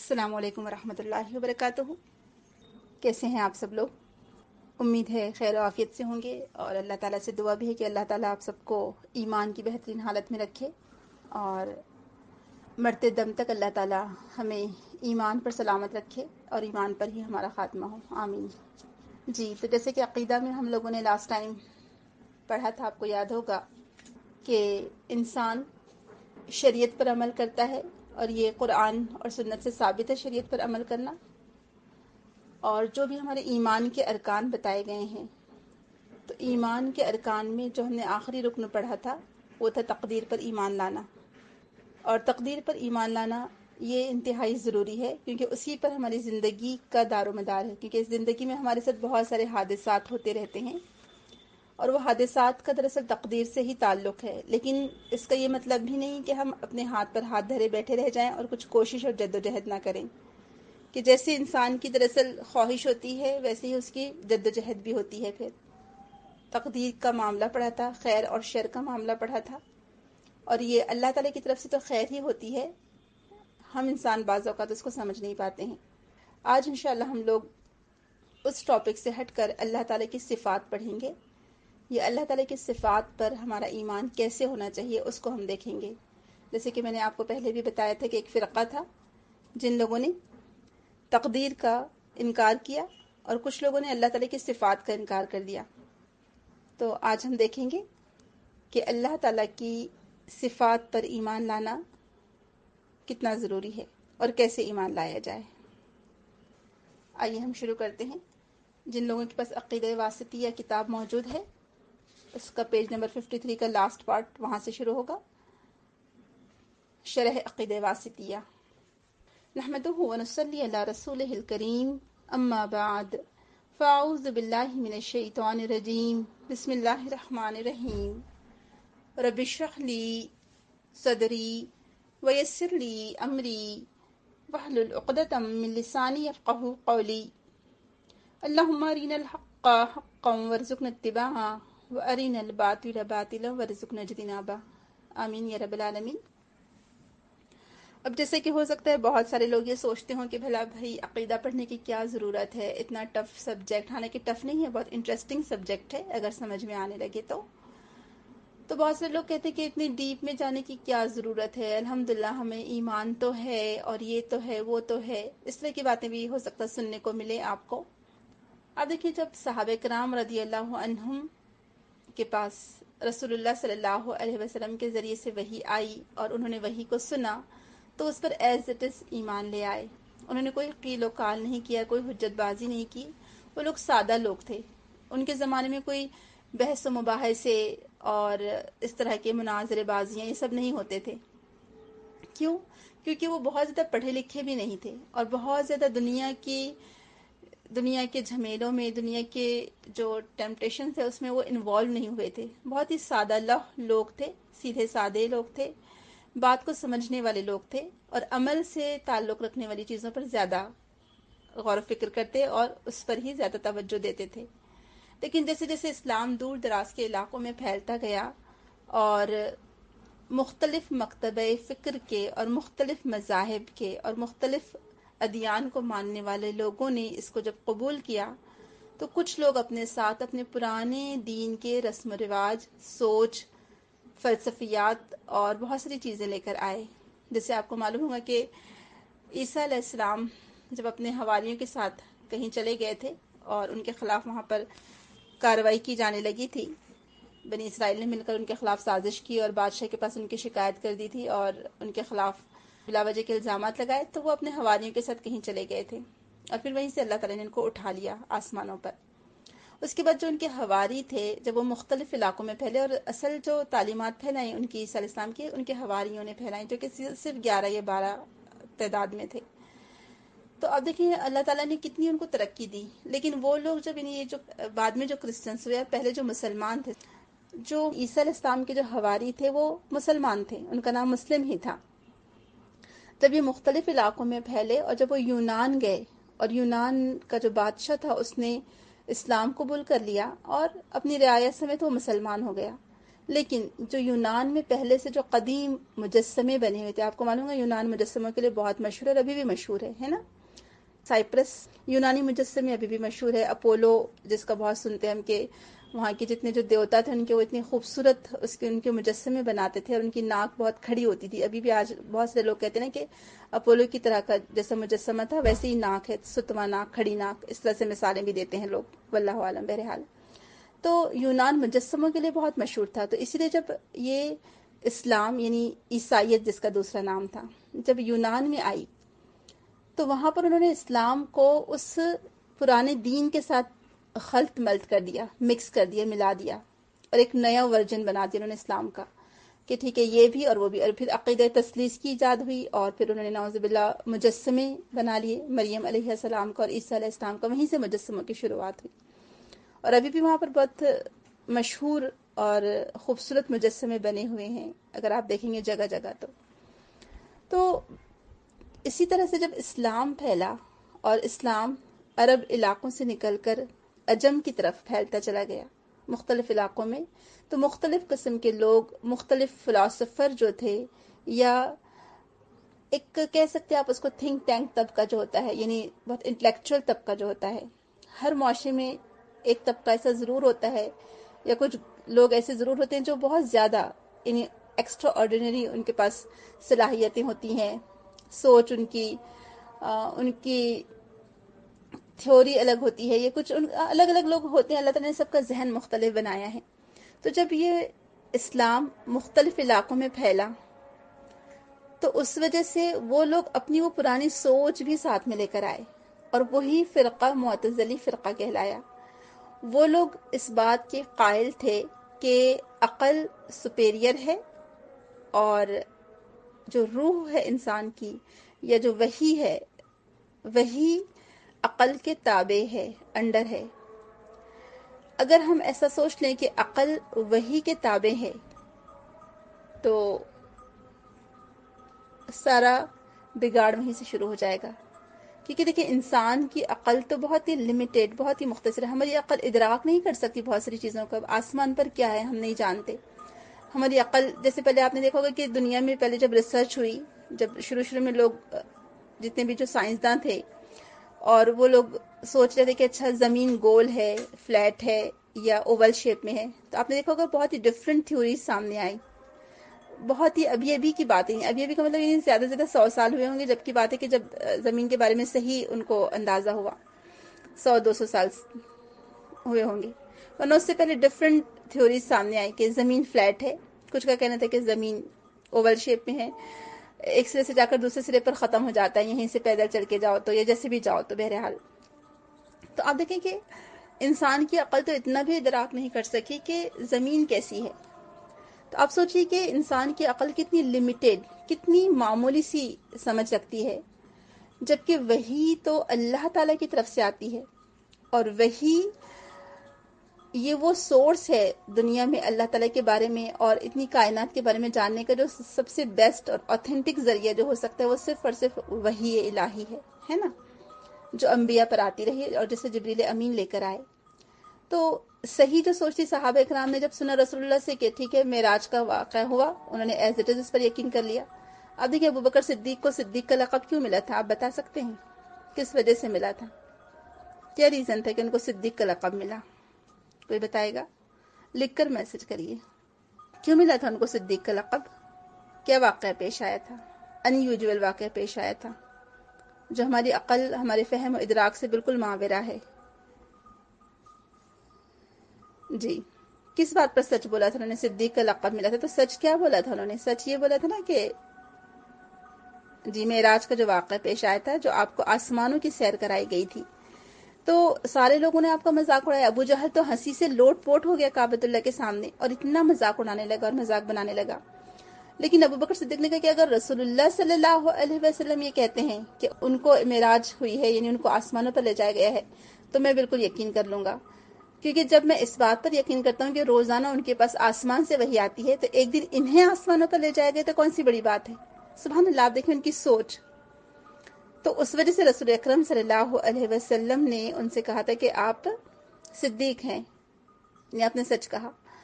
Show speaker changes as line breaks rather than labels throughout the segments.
السلام علیکم ورحمۃ اللہ وبرکاتہ۔ کیسے ہیں آپ سب لوگ؟ امید ہے خیر و عافیت سے ہوں گے، اور اللہ تعالیٰ سے دعا بھی ہے کہ اللہ تعالیٰ آپ سب کو ایمان کی بہترین حالت میں رکھے، اور مرتے دم تک اللہ تعالیٰ ہمیں ایمان پر سلامت رکھے اور ایمان پر ہی ہمارا خاتمہ ہو، آمین۔ جی، تو جیسے کہ عقیدہ میں ہم لوگوں نے لاسٹ ٹائم پڑھا تھا، آپ کو یاد ہوگا کہ انسان شریعت پر عمل کرتا ہے، اور یہ قرآن اور سنت سے ثابت ہے شریعت پر عمل کرنا، اور جو بھی ہمارے ایمان کے ارکان بتائے گئے ہیں، تو ایمان کے ارکان میں جو ہم نے آخری رکن پڑھا تھا وہ تھا تقدیر پر ایمان لانا، اور تقدیر پر ایمان لانا یہ انتہائی ضروری ہے، کیونکہ اسی پر ہماری زندگی کا دار و مدار ہے، کیونکہ اس زندگی میں ہمارے ساتھ بہت سارے حادثات ہوتے رہتے ہیں، اور وہ حادثات کا دراصل تقدیر سے ہی تعلق ہے، لیکن اس کا یہ مطلب بھی نہیں کہ ہم اپنے ہاتھ پر ہاتھ دھرے بیٹھے رہ جائیں اور کچھ کوشش اور جد و جہد نہ کریں، کہ جیسے انسان کی دراصل خواہش ہوتی ہے ویسے ہی اس کی جد و جہد بھی ہوتی ہے۔ پھر تقدیر کا معاملہ پڑھا تھا، خیر اور شر کا معاملہ پڑھا تھا، اور یہ اللہ تعالیٰ کی طرف سے تو خیر ہی ہوتی ہے، ہم انسان بعض اوقات اس کو سمجھ نہیں پاتے ہیں۔ آج انشاءاللہ ہم لوگ اس ٹاپک سے ہٹ کر اللہ تعالیٰ کی صفات پڑھیں گے۔ یہ اللہ تعالیٰ کی صفات پر ہمارا ایمان کیسے ہونا چاہیے اس کو ہم دیکھیں گے۔ جیسے کہ میں نے آپ کو پہلے بھی بتایا تھا کہ ایک فرقہ تھا جن لوگوں نے تقدیر کا انکار کیا، اور کچھ لوگوں نے اللہ تعالیٰ کی صفات کا انکار کر دیا۔ تو آج ہم دیکھیں گے کہ اللہ تعالیٰ کی صفات پر ایمان لانا کتنا ضروری ہے اور کیسے ایمان لایا جائے۔ آئیے ہم شروع کرتے ہیں۔ جن لوگوں کے پاس عقیدہ واسطیہ کتاب موجود ہے، اس کا پیج نمبر 53 کا لاسٹ پارٹ وہاں سے شروع ہوگا، شرح عقیدہ واسطیہ۔ نحمدہ ونصلی علی رسولہ الکریم، اما بعد، فاعوذ باللہ من الشیطان الرجیم، بسم اللہ الرحمن الرحیم۔ رب اشرح لی صدری ویسر لی امری واحلل عقدۃ من لسانی یفقہوا قولی۔ اللہم ارنا الحق حقا وارزقنا اتباعہ وارنا الباطل باطلا وارزقنا اجتنابہ، آمین یا رب العالمین۔ اب جیسے کہ ہو سکتا ہے بہت سارے لوگ یہ سوچتے ہوں کہ بھلا بھائی عقیدہ پڑھنے کی کیا ضرورت ہے، اتنا ٹف سبجیکٹ، حالانکہ ٹف نہیں ہے، بہت انٹرسٹنگ سبجیکٹ ہے اگر سمجھ میں آنے لگے تو بہت سے لوگ کہتے ہیں کہ اتنی ڈیپ میں جانے کی کیا ضرورت ہے، الحمدللہ ہمیں ایمان تو ہے، اور یہ تو ہے، وہ تو ہے، اس طرح کی باتیں بھی ہو سکتا سننے کو ملے آپ کو۔ اب دیکھیے، جب صحابہ کرام رضی اللہ عنہم کے پاس رسول اللہ صلی اللہ علیہ وسلم کے ذریعے سے وحی آئی اور انہوں نے وحی کو سنا، تو اس پر ایز اٹ از ایمان لے آئے۔ انہوں نے کوئی قیل و قال نہیں کیا، کوئی حجت بازی نہیں کی، وہ لوگ سادہ لوگ تھے۔ ان کے زمانے میں کوئی بحث و مباحثے اور اس طرح کے مناظرے بازیاں یہ سب نہیں ہوتے تھے۔ کیوں؟ کیونکہ وہ بہت زیادہ پڑھے لکھے بھی نہیں تھے، اور بہت زیادہ دنیا کے جھمیلوں میں، دنیا کے جو ٹیمپٹیشن تھے اس میں وہ انوالو نہیں ہوئے تھے۔ بہت ہی سادہ لوگ تھے، سیدھے سادے لوگ تھے، بات کو سمجھنے والے لوگ تھے، اور عمل سے تعلق رکھنے والی چیزوں پر زیادہ غور و فکر کرتے اور اس پر ہی زیادہ توجہ دیتے تھے۔ لیکن جیسے جیسے اسلام دور دراز کے علاقوں میں پھیلتا گیا، اور مختلف مکتبہ فکر کے اور مختلف مذاہب کے اور مختلف ادیان کو ماننے والے لوگوں نے اس کو جب قبول کیا، تو کچھ لوگ اپنے ساتھ اپنے پرانے دین کے رسم و رواج، سوچ، فلسفیات اور بہت ساری چیزیں لے کر آئے۔ جیسے آپ کو معلوم ہوگا کہ عیسیٰ علیہ السلام جب اپنے حواریوں کے ساتھ کہیں چلے گئے تھے اور ان کے خلاف وہاں پر کارروائی کی جانے لگی تھی، بنی اسرائیل نے مل کر ان کے خلاف سازش کی اور بادشاہ کے پاس ان کی شکایت کر دی تھی اور ان کے خلاف بلا وجہ کے الزامات لگائے، تو وہ اپنے حواریوں کے ساتھ کہیں چلے گئے تھے، اور پھر وہیں سے اللہ تعالیٰ نے ان کو اٹھا لیا آسمانوں پر۔ اس کے بعد جو ان کے حواری تھے، جب وہ مختلف علاقوں میں پھیلے، اور اصل جو تعلیمات پھیلائیں ان کی عیسیٰ علیہ السلام کی، ان کے حواریوں نے پھیلائیں، جو کہ صرف 11 یا 12 تعداد میں تھے۔ تو اب دیکھیں اللہ تعالیٰ نے کتنی ان کو ترقی دی، لیکن وہ لوگ جب یہ جو بعد میں جو کرسچنس ہوئے، پہلے جو مسلمان تھے، جو عیسیٰ علیہ السلام کے جو حواری تھے وہ مسلمان تھے، ان کا نام مسلم ہی تھا۔ جب یہ مختلف علاقوں میں پھیلے اور جب وہ یونان گئے، اور یونان کا جو بادشاہ تھا اس نے اسلام قبول کر لیا اور اپنی رعایا سمیت وہ مسلمان ہو گیا، لیکن جو یونان میں پہلے سے جو قدیم مجسمے بنے ہوئے تھے، آپ کو معلوم ہے یونان مجسموں کے لیے بہت مشہور ہے اور ابھی بھی مشہور ہے نا؟ سائپرس یونانی مجسمے ابھی بھی مشہور ہے. اپولو جس کا بہت سنتے ہیں ہم کہ وہاں کے جتنے جو دیوتا تھے ان کے وہ اتنی خوبصورت ان کے مجسمے بناتے تھے اور ان کی ناک بہت کھڑی ہوتی تھی. ابھی بھی آج بہت سے لوگ کہتے ہیں کہ اپولو کی طرح کا جیسا مجسمہ تھا ویسے ہی ناک ہے، ستواں ناک، کھڑی ناک، اس طرح سے مثالیں بھی دیتے ہیں لوگ، واللہ عالم. بہرحال تو یونان مجسموں کے لیے بہت مشہور تھا. تو اسی لیے جب یہ اسلام یعنی عیسائیت جس کا دوسرا نام تھا جب یونان میں آئی تو وہاں پر انہوں نے اسلام کو اس پرانے دین کے ساتھ خلط ملط کر دیا، مکس کر دیا، ملا دیا اور ایک نیا ورژن بنا دیا انہوں نے اسلام کا کہ ٹھیک ہے یہ بھی اور وہ بھی. اور پھر عقیدہ تثلیث کی ایجاد ہوئی اور پھر انہوں نے نعوذ باللہ مجسمے بنا لیے، مریم علیہ السلام کا اور عیسیٰ علیہ السلام کا، وہیں سے مجسموں کی شروعات ہوئی. اور ابھی بھی وہاں پر بہت مشہور اور خوبصورت مجسمے بنے ہوئے ہیں اگر آپ دیکھیں گے جگہ جگہ. تو اسی طرح سے جب اسلام پھیلا اور اسلام عرب علاقوں سے نکل کر عجم کی طرف پھیلتا چلا گیا مختلف علاقوں میں، تو مختلف قسم کے لوگ، مختلف فلاسفر جو تھے یا ایک کہہ سکتے ہیں آپ اس کو تھنک ٹینک طبقہ جو ہوتا ہے، یعنی بہت انٹلیکچوئل طبقہ جو ہوتا ہے. ہر معاشرے میں ایک طبقہ ایسا ضرور ہوتا ہے یا کچھ لوگ ایسے ضرور ہوتے ہیں جو بہت زیادہ یعنی ایکسٹرا آرڈینری ان کے پاس صلاحیتیں ہوتی ہیں، سوچ ان کی تھیوری الگ ہوتی ہے، یہ کچھ الگ الگ لوگ ہوتے ہیں. اللہ تعالیٰ نے سب کا ذہن مختلف بنایا ہے. تو جب یہ اسلام مختلف علاقوں میں پھیلا تو اس وجہ سے وہ لوگ اپنی وہ پرانی سوچ بھی ساتھ میں لے کر آئے اور وہی فرقہ معتزلی فرقہ کہلایا. وہ لوگ اس بات کے قائل تھے کہ عقل سپیریئر ہے اور جو روح ہے انسان کی یا جو وحی ہے وہی عقل کے تابع ہے، انڈر ہے. اگر ہم ایسا سوچ لیں کہ عقل وحی کے تابع ہے تو سارا بگاڑ وہیں سے شروع ہو جائے گا. کیونکہ دیکھیں انسان کی عقل تو بہت ہی لمیٹیڈ، بہت ہی مختصر ہے. ہماری عقل ادراک نہیں کر سکتی بہت ساری چیزوں کو. آسمان پر کیا ہے ہم نہیں جانتے. ہماری عقل جیسے پہلے آپ نے دیکھا ہوگا کہ دنیا میں پہلے جب ریسرچ ہوئی، جب شروع میں لوگ جتنے بھی جو سائنسداں تھے اور وہ لوگ سوچ رہے تھے کہ اچھا زمین گول ہے، فلیٹ ہے یا اوول شیپ میں ہے، تو آپ نے دیکھا ہوگا بہت ہی ڈفرینٹ تھیوریز سامنے آئی. بہت ہی ابھی کی باتیں ہیں، ابھی کا مطلب یہ زیادہ سے زیادہ 100 سال ہوئے ہوں گے، جب کی بات ہے کہ جب زمین کے بارے میں صحیح ان کو اندازہ ہوا 100-200 سال ہوئے ہوں گے. ورنہ اس سے پہلے ڈفرینٹ تھیوریز سامنے آئی کہ زمین فلیٹ ہے، کچھ کا کہنا تھا کہ زمین اوول شیپ میں ہے، ایک سرے سے جا کر دوسرے سرے پر ختم ہو جاتا ہے، یہیں سے پیدل چل کے جاؤ تو یا جیسے بھی جاؤ تو. بہرحال تو آپ دیکھیں کہ انسان کی عقل تو اتنا بھی ادراک نہیں کر سکی کہ زمین کیسی ہے. تو آپ سوچئے کہ انسان کی عقل کتنی لمیٹیڈ، کتنی معمولی سی سمجھ رکھتی ہے، جبکہ وحی تو اللہ تعالیٰ کی طرف سے آتی ہے اور وحی یہ وہ سورس ہے دنیا میں اللہ تعالیٰ کے بارے میں اور اتنی کائنات کے بارے میں جاننے کا جو سب سے بیسٹ اور اوتھینٹک ذریعہ جو ہو سکتا ہے وہ صرف اور صرف وحی الہی ہے نا، جو انبیاء پر آتی رہی اور جسے جبریل امین لے کر آئے. تو صحیح جو سوچتی صحابہ اکرام نے جب سنا رسول اللہ سے کہ ٹھیک ہے معراج کا واقعہ ہوا، انہوں نے ایز اٹ از اس پر یقین کر لیا. اب دیکھیں ابوبکر صدیق کو صدیق کا لقب کیوں ملا تھا، آپ بتا سکتے ہیں کس وجہ سے ملا تھا؟ کیا ریزن تھا کہ ان کو صدیق کا لقب ملا؟ کوئی بتائے گا؟ لکھ کر میسج کریے. کیوں ملا تھا ان کو صدیق کا لقب؟ کیا واقعہ پیش آیا تھا؟ ان یوزول واقعہ پیش آیا تھا جو ہماری عقل، ہمارے فہم و ادراک سے بالکل ماورا ہے. جی کس بات پر سچ بولا تھا انہوں نے؟ صدیق کا لقب ملا تھا تو سچ کیا بولا تھا انہوں نے؟ سچ یہ بولا تھا نا کہ جی معراج کا جو واقعہ پیش آیا تھا، جو آپ کو آسمانوں کی سیر کرائی گئی تھی، تو سارے لوگوں نے آپ کا مذاق اڑایا. ابو جہل تو ہنسی سے لوٹ پوٹ ہو گیا کعبۃ اللہ کے سامنے اور اتنا مذاق اڑانے لگا اور مذاق بنانے لگا. لیکن ابو بکر صدیق نے کہا کہ اگر رسول اللہ صلی اللہ علیہ وسلم یہ کہتے ہیں کہ ان کو معراج ہوئی ہے، یعنی ان کو آسمانوں پر لے جایا گیا ہے، تو میں بالکل یقین کر لوں گا. کیونکہ جب میں اس بات پر یقین کرتا ہوں کہ روزانہ ان کے پاس آسمان سے وحی آتی ہے، تو ایک دن انہیں آسمانوں پر لے جایا گیا تو کون سی بڑی بات ہے؟ سبحان اللہ. آپ دیکھیں ان کی سوچ. تو اس وجہ سے رسول اکرم صلی اللہ علیہ وسلم نے ان سے کہا تھا کہ آپ صدیق ہیں، یعنی آپ نے سچ کہا.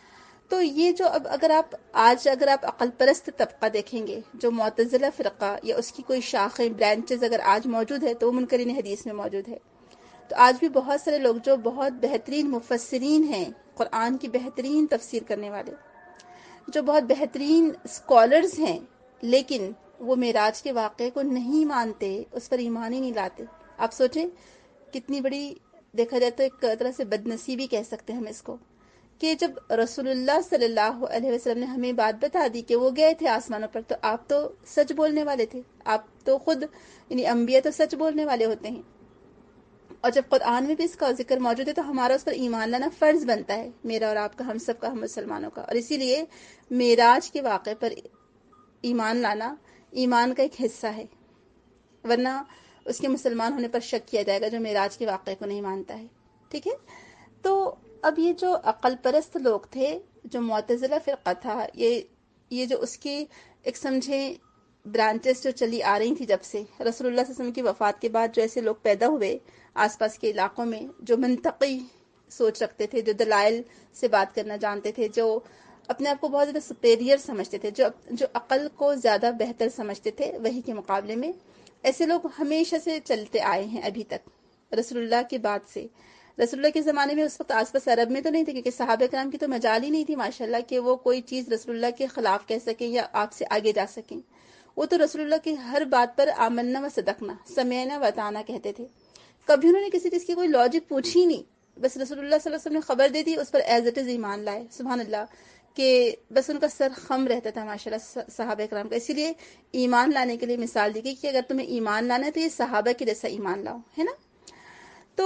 تو یہ جو اب اگر آپ عقل پرست طبقہ دیکھیں گے، جو معتزلہ فرقہ یا اس کی کوئی شاخیں برانچز اگر آج موجود ہے تو وہ منکرین حدیث میں موجود ہے. تو آج بھی بہت سارے لوگ جو بہت بہترین مفسرین ہیں، قرآن کی بہترین تفسیر کرنے والے، جو بہت بہترین اسکالرز ہیں، لیکن وہ معراج کے واقعے کو نہیں مانتے، اس پر ایمان ہی نہیں لاتے. آپ سوچیں کتنی بڑی، دیکھا جائے تو ایک طرح سے بد نصیبی کہہ سکتے ہیں ہم اس کو، کہ جب رسول اللہ صلی اللہ علیہ وسلم نے ہمیں بات بتا دی کہ وہ گئے تھے آسمانوں پر، تو آپ تو سچ بولنے والے تھے، آپ تو خود یعنی انبیاء تو سچ بولنے والے ہوتے ہیں، اور جب قرآن میں بھی اس کا ذکر موجود ہے تو ہمارا اس پر ایمان لانا فرض بنتا ہے، میرا اور آپ کا، ہم سب کا، ہم مسلمانوں کا. اور اسی لیے معراج کے واقعے پر ایمان لانا ایمان کا ایک حصہ ہے، ورنہ اس کے مسلمان ہونے پر شک کیا جائے گا جو معراج کے واقعے کو نہیں مانتا ہے. ٹھیک ہے. تو اب یہ جو عقل پرست لوگ تھے، جو معتزلہ فرقہ تھا، یہ جو اس کی ایک سمجھیں برانچز جو چلی آ رہی تھی جب سے رسول اللہ صلی اللہ علیہ وسلم کی وفات کے بعد، جو ایسے لوگ پیدا ہوئے آس پاس کے علاقوں میں، جو منطقی سوچ رکھتے تھے، جو دلائل سے بات کرنا جانتے تھے، جو اپنے آپ کو بہت زیادہ سپیریئر سمجھتے تھے، جو عقل کو زیادہ بہتر سمجھتے تھے وحی کے مقابلے میں، ایسے لوگ ہمیشہ سے چلتے آئے ہیں ابھی تک رسول اللہ کے بعد سے. رسول اللہ کے زمانے میں اس وقت آس پاس عرب میں تو نہیں تھے، کیونکہ صحابہ کرام کی تو مجال ہی نہیں تھی ماشاءاللہ کہ وہ کوئی چیز رسول اللہ کے خلاف کہہ سکیں یا آپ سے آگے جا سکیں. وہ تو رسول اللہ کی ہر بات پر آمنا و صدقنا، سمعنا و اطعنا کہتے تھے. کبھی انہوں نے کسی چیز کی کوئی لاجک پوچھی ہی نہیں، بس رسول اللہ صلی اللہ علیہ وسلم نے خبر دے دی، اس پر ایز اٹ از ایمان لائے. سبحان اللہ، کہ بس ان کا سر خم رہتا تھا ماشاءاللہ صحابہ کرام کا. اسی لیے ایمان لانے کے لیے مثال دی گئی کہ اگر تمہیں ایمان لانا ہے تو یہ صحابہ کے جیسا ایمان لاؤ، ہے نا. تو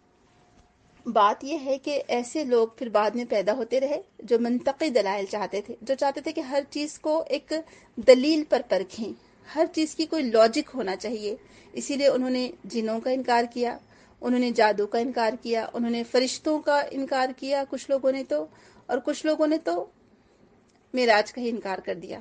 بات یہ ہے کہ ایسے لوگ پھر بعد میں پیدا ہوتے رہے جو منطقی دلائل چاہتے تھے، جو چاہتے تھے کہ ہر چیز کو ایک دلیل پر پرکھیں، ہر چیز کی کوئی لاجک ہونا چاہیے. اسی لیے انہوں نے جنوں کا انکار کیا، انہوں نے جادو کا انکار کیا، انہوں نے فرشتوں کا انکار کیا کچھ لوگوں نے تو، اور کچھ لوگوں نے تو معراج کا ہی انکار کر دیا،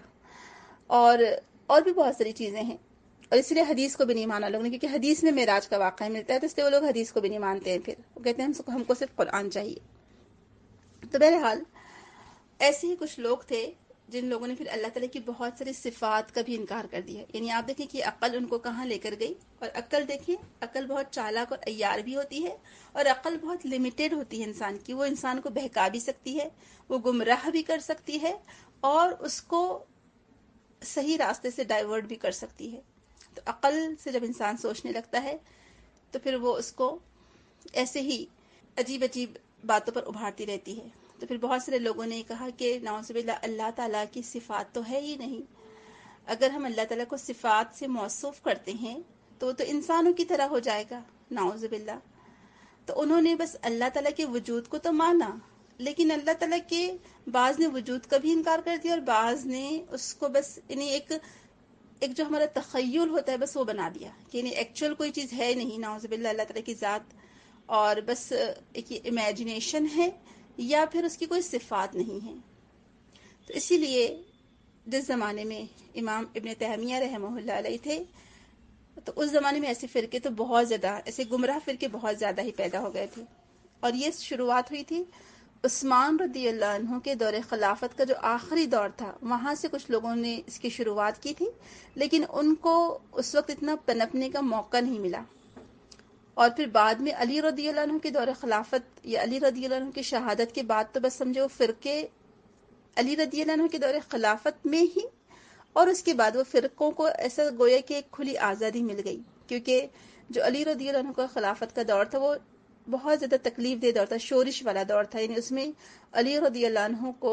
اور بھی بہت ساری چیزیں ہیں. اور اس لیے حدیث کو بھی نہیں مانا لوگوں نے، کیونکہ حدیث میں معراج کا واقعہ ملتا ہے، تو اس لیے وہ لوگ حدیث کو بھی نہیں مانتے ہیں. پھر وہ کہتے ہیں ہم کو صرف قرآن چاہیے. تو بہرحال ایسے ہی کچھ لوگ تھے جن لوگوں نے پھر اللہ تعالیٰ کی بہت ساری صفات کا بھی انکار کر دیا. یعنی آپ دیکھیں کہ عقل ان کو کہاں لے کر گئی. اور عقل دیکھیں، عقل بہت چالاک اور عیار بھی ہوتی ہے، اور عقل بہت لمیٹڈ ہوتی ہے انسان کی. وہ انسان کو بہکا بھی سکتی ہے، وہ گمراہ بھی کر سکتی ہے، اور اس کو صحیح راستے سے ڈائیورٹ بھی کر سکتی ہے. تو عقل سے جب انسان سوچنے لگتا ہے تو پھر وہ اس کو ایسے ہی عجیب عجیب باتوں پر ابھارتی رہتی ہے. تو پھر بہت سارے لوگوں نے کہا کہ نعوذ باللہ اللہ تعالیٰ کی صفات تو ہے ہی نہیں. اگر ہم اللہ تعالیٰ کو صفات سے موصوف کرتے ہیں تو انسانوں کی طرح ہو جائے گا، نعوذ باللہ. تو انہوں نے بس اللہ تعالیٰ کے وجود کو تو مانا، لیکن اللہ تعالیٰ کے بعض نے وجود کا بھی انکار کر دیا، اور بعض نے اس کو بس یعنی ایک جو ہمارا تخیل ہوتا ہے بس وہ بنا دیا، کہ یعنی ایکچوئل کوئی چیز ہے نہیں، نعوذ باللہ، اللہ تعالیٰ کی ذات، اور بس ایک امیجنیشن ہے، یا پھر اس کی کوئی صفات نہیں ہے. تو اسی لیے جس زمانے میں امام ابن تیمیہ رحمہ اللہ علیہ تھے، تو اس زمانے میں ایسے فرقے تو بہت زیادہ، ایسے گمراہ فرقے بہت زیادہ ہی پیدا ہو گئے تھے. اور یہ شروعات ہوئی تھی عثمان رضی اللہ عنہ کے دور خلافت کا جو آخری دور تھا، وہاں سے کچھ لوگوں نے اس کی شروعات کی تھی، لیکن ان کو اس وقت اتنا پنپنے کا موقع نہیں ملا. اور پھر بعد میں علی رضی اللہ عنہ کے دور خلافت یا علی رضی اللہ عنہ کی شہادت کے بعد تو بس سمجھو فرقے علی رضی اللہ عنہ کے دور خلافت میں ہی، اور اس کے بعد وہ فرقوں کو ایسا گویا کہ ایک کھلی آزادی مل گئی. کیونکہ جو علی رضی اللہ عنہ کا خلافت کا دور تھا وہ بہت زیادہ تکلیف دہ دور تھا، شورش والا دور تھا. یعنی اس میں علی رضی اللہ عنہ کو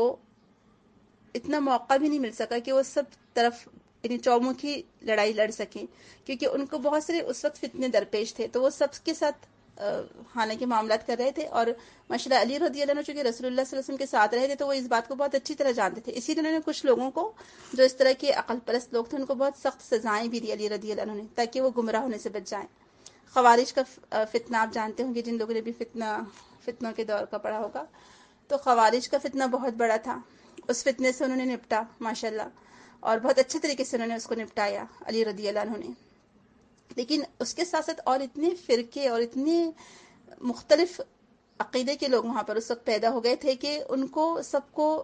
اتنا موقع بھی نہیں مل سکا کہ وہ سب طرف یعنی چومکھی لڑائی لڑ سکیں، کیونکہ ان کو بہت سارے اس وقت فتنے درپیش تھے، تو وہ سب کے ساتھ حالانکہ معاملات کر رہے تھے. اور ماشاءاللہ علی رضی اللہ عنہ چونکہ رسول اللہ صلی اللہ علیہ وسلم کے ساتھ رہے تھے تو وہ اس بات کو بہت اچھی طرح جانتے تھے. اسی لیے انہوں نے کچھ لوگوں کو جو اس طرح کے عقل پرست لوگ تھے ان کو بہت سخت سزائیں بھی دی علی رضی اللہ عنہ نے، تاکہ وہ گمراہ ہونے سے بچ جائیں. خوارج کا فتنہ آپ جانتے ہوں گے، جن لوگوں نے بھی فتنوں کے دور کا پڑھا ہوگا، تو خوارج کا فتنہ بہت بڑا تھا. اس فتنے سے انہوں نے نپٹا ماشاءاللہ، اور بہت اچھے طریقے سے انہوں نے اس کو نپٹایا علی رضی اللہ عنہ نے. لیکن اس کے ساتھ ساتھ اور اتنے فرقے اور اتنے مختلف عقیدے کے لوگ وہاں پر اس وقت پیدا ہو گئے تھے کہ ان کو سب کو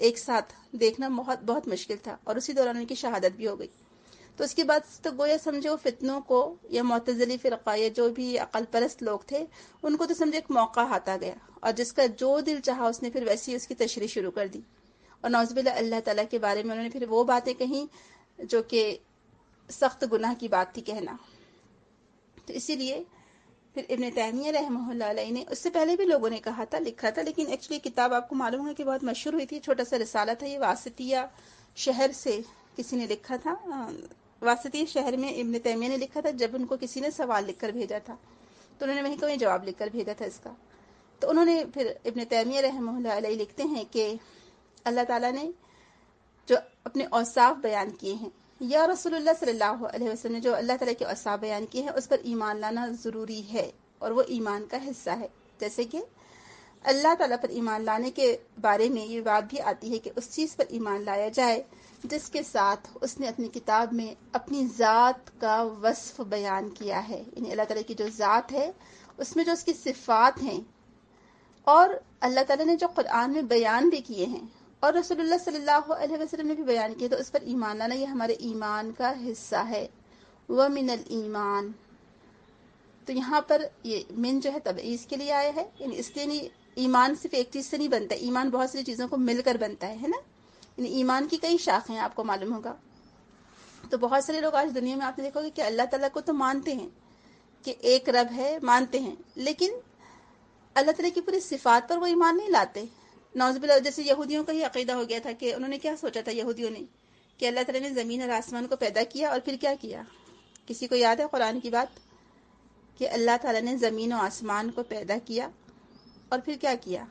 ایک ساتھ دیکھنا بہت بہت مشکل تھا، اور اسی دوران ان کی شہادت بھی ہو گئی۔ تو اس کے بعد تو گویا سمجھو فتنوں کو، یا معتزلی فرقہ یا جو بھی عقل پرست لوگ تھے، ان کو تو سمجھے ایک موقع آتا گیا، اور جس کا جو دل چاہا اس نے پھر ویسی اس کی تشریح شروع کر دی، اور نعوذ باللہ اللہ تعالیٰ کے بارے میں انہوں نے پھر وہ باتیں کہیں جو کہ سخت گناہ کی بات تھی کہنا۔ تو اسی لیے پھر ابن تیمیہ رحمہ اللہ علیہ نے، اس سے پہلے بھی لوگوں نے کہا تھا، لکھا تھا، لیکن ایکچولی کتاب آپ کو معلوم ہے کہ بہت مشہور ہوئی تھی، چھوٹا سا رسالہ تھا، یہ واسطیہ شہر سے کسی نے لکھا تھا، واسطیہ شہر میں ابن تیمیہ نے لکھا تھا، جب ان کو کسی نے سوال لکھ کر بھیجا تھا تو انہوں نے وہیں کوئی جواب لکھ کر بھیجا تھا اس کا۔ تو انہوں نے پھر ابن تیمیہ رحمہ اللہ علیہ لکھتے ہیں کہ اللہ تعالیٰ نے جو اپنے اوصاف بیان کیے ہیں، یا رسول اللہ صلی اللہ علیہ وسلم نے جو اللہ تعالیٰ کے اوصاف بیان کیے ہیں، اس پر ایمان لانا ضروری ہے، اور وہ ایمان کا حصہ ہے۔ جیسے کہ اللہ تعالیٰ پر ایمان لانے کے بارے میں یہ بات بھی آتی ہے کہ اس چیز پر ایمان لایا جائے جس کے ساتھ اس نے اپنی کتاب میں اپنی ذات کا وصف بیان کیا ہے، یعنی اللہ تعالیٰ کی جو ذات ہے اس میں جو اس کی صفات ہیں، اور اللہ تعالیٰ نے جو قرآن میں بیان بھی کیے ہیں اور رسول اللہ صلی اللہ علیہ وسلم نے بھی بیان کیے، تو اس پر ایمان لانا یہ ہمارے ایمان کا حصہ ہے۔ وَمِنَ الْإِيمَانِ، تو یہاں پر یہ من جو ہے تبعیض کے لیے آیا ہے، یعنی اس لیے نہیں، ایمان صرف ایک چیز سے نہیں بنتا، ایمان بہت ساری چیزوں کو مل کر بنتا ہے نا، یعنی ایمان کی کئی شاخیں ہیں، آپ کو معلوم ہوگا۔ تو بہت سارے لوگ آج دنیا میں آپ نے دیکھو گے کہ اللہ تعالیٰ کو تو مانتے ہیں کہ ایک رب ہے، مانتے ہیں، لیکن اللہ تعالیٰ کی پوری صفات پر وہ ایمان نہیں لاتے۔ نعوذ باللہ، جیسے یہودیوں کا ہی عقیدہ ہو گیا تھا کہ انہوں نے کیا سوچا تھا یہودیوں نے، کہ اللہ تعالیٰ نے زمین اور آسمان کو پیدا کیا اور پھر کیا کیا؟ کسی کو یاد ہے قرآن کی بات کہ اللہ تعالیٰ نے زمین و آسمان کو پیدا کیا اور پھر کیا کیا؟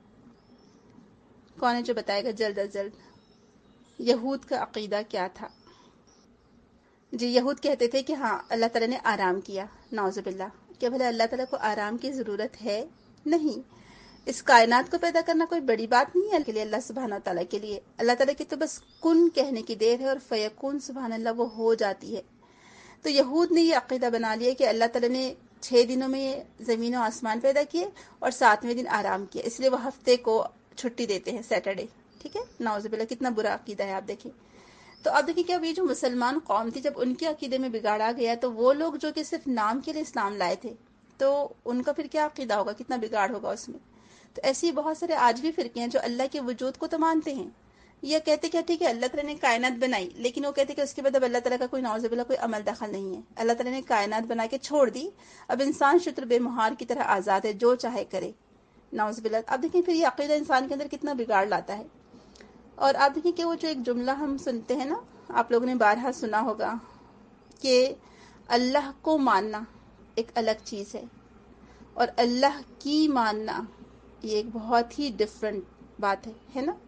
کون ہے جو بتائے گا جلد از جلد؟ یہود کا عقیدہ کیا تھا؟ جی، یہود کہتے تھے کہ ہاں اللہ تعالیٰ نے آرام کیا، نعوذ باللہ۔ کیا بھلا اللہ تعالیٰ کو آرام کی ضرورت ہے؟ نہیں۔ اس کائنات کو پیدا کرنا کوئی بڑی بات نہیں ہے کے لیے، اللہ سبحانہ تعالیٰ کے لیے۔ اللہ تعالیٰ کی تو بس کن کہنے کی دیر ہے، اور فیکون سبحان اللہ وہ ہو جاتی ہے۔ تو یہود نے یہ عقیدہ بنا لیا کہ اللہ تعالیٰ نے 6 دنوں میں زمین و آسمان پیدا کیے اور 7ویں دن آرام کیا، اس لیے وہ ہفتے کو چھٹی دیتے ہیں، سیٹرڈے، ٹھیک ہے۔ نعوذ باللہ، کتنا برا عقیدہ ہے، آپ دیکھیں۔ تو اب دیکھیں کہ اب یہ جو مسلمان قوم تھی، جب ان کے عقیدے میں بگاڑا گیا، تو وہ لوگ جو کہ صرف نام کے لیے اسلام لائے تھے، تو ان کا پھر کیا عقیدہ ہوگا، کتنا بگاڑ ہوگا اس میں۔ تو ایسی بہت سارے آج بھی فرقے ہیں جو اللہ کے وجود کو تو مانتے ہیں، یہ کہتے کہ ٹھیک ہے اللہ تعالیٰ نے کائنات بنائی، لیکن وہ کہتے کہ اس کے بعد اب اللہ تعالیٰ کا کوئی نعوذ باللہ کوئی عمل دخل نہیں ہے، اللہ تعالیٰ نے کائنات بنا کے چھوڑ دی، اب انسان شتر بے مہار کی طرح آزاد ہے، جو چاہے کرے، نعوذ باللہ۔ اب دیکھیں پھر یہ عقیدہ انسان کے اندر کتنا بگاڑ لاتا ہے۔ اور آپ دیکھیں کہ وہ جو ایک جملہ ہم سنتے ہیں نا، آپ لوگوں نے بارہا سنا ہوگا کہ اللہ کو ماننا ایک الگ چیز ہے، اور اللہ کی ماننا یہ ایک بہت ہی ڈفرنٹ بات ہے نا۔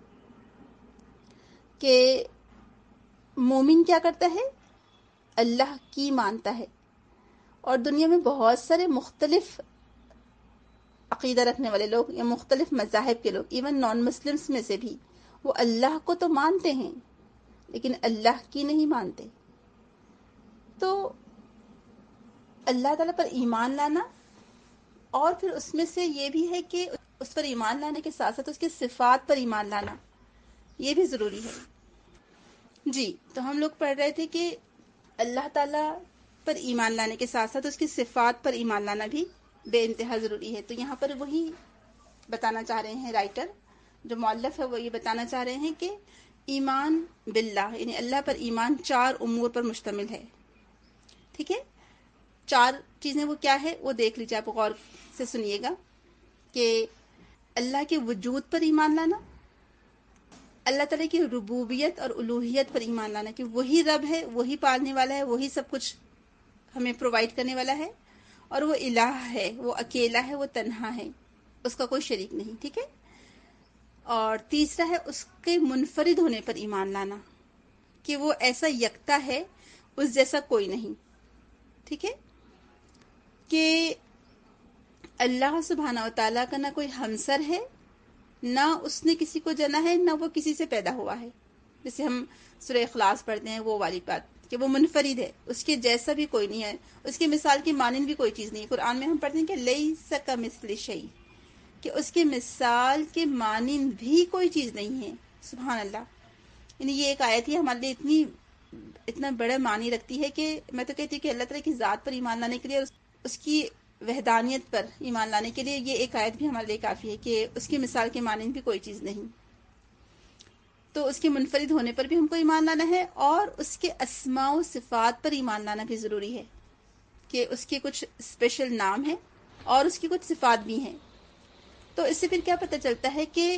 کہ مومن کیا کرتا ہے؟ اللہ کی مانتا ہے، اور دنیا میں بہت سارے مختلف عقیدہ رکھنے والے لوگ یا مختلف مذاہب کے لوگ، ایون نان مسلمس میں سے بھی، وہ اللہ کو تو مانتے ہیں لیکن اللہ کی نہیں مانتے۔ تو اللہ تعالیٰ پر ایمان لانا، اور پھر اس میں سے یہ بھی ہے کہ اس پر ایمان لانے کے ساتھ ساتھ اس کی صفات پر ایمان لانا یہ بھی ضروری ہے۔ جی، تو ہم لوگ پڑھ رہے تھے کہ اللہ تعالیٰ پر ایمان لانے کے ساتھ ساتھ اس کی صفات پر ایمان لانا بھی بے انتہا ضروری ہے۔ تو یہاں پر وہی بتانا چاہ رہے ہیں رائٹر، جو مؤلف ہے، وہ یہ بتانا چاہ رہے ہیں کہ ایمان باللہ یعنی اللہ پر ایمان 4 امور پر مشتمل ہے، ٹھیک ہے۔ 4 چیزیں وہ کیا ہے وہ دیکھ لیجیے، آپ غور سے سنیے گا، کہ اللہ کے وجود پر ایمان لانا، اللہ تعالیٰ کی ربوبیت اور الوہیت پر ایمان لانا کہ وہی رب ہے، وہی پالنے والا ہے، وہی سب کچھ ہمیں پرووائڈ کرنے والا ہے، اور وہ الہ ہے، وہ اکیلا ہے، وہ تنہا ہے، اس کا کوئی شریک نہیں، ٹھیک ہے۔ اور تیسرا ہے اس کے منفرد ہونے پر ایمان لانا کہ وہ ایسا یکتا ہے، اس جیسا کوئی نہیں، ٹھیک ہے۔ کہ اللہ سبحانہ و تعالیٰ کا نہ کوئی ہمسر ہے، نہ اس نے کسی کو جنا ہے، نہ وہ کسی سے پیدا ہوا ہے، جیسے ہم سورہ اخلاص پڑھتے ہیں وہ والی بات کہ وہ منفرد ہے، اس کے جیسا بھی کوئی نہیں ہے، اس کی مثال کی مانند بھی کوئی چیز نہیں ہے۔ قرآن میں ہم پڑھتے ہیں کہ لیس کمثلہ شیء، کہ اس کے مثال کے مانند بھی کوئی چیز نہیں ہے. سبحان اللہ. یعنی یہ ایک آیت ہی ہمارے لیے اتنا بڑا معنی رکھتی ہے کہ میں تو کہتی ہوں کہ اللہ تعالیٰ کی ذات پر ایمان لانے کے لیے اور اس کی وحدانیت پر ایمان لانے کے لیے یہ ایک آیت بھی ہمارے لیے کافی ہے کہ اس کی مثال کے مانند بھی کوئی چیز نہیں. تو اس کے منفرد ہونے پر بھی ہم کو ایمان لانا ہے، اور اس کے اسماء و صفات پر ایمان لانا بھی ضروری ہے کہ اس کے کچھ اسپیشل نام ہیں اور اس کی کچھ صفات بھی ہیں. تو اس سے پھر کیا پتہ چلتا ہے کہ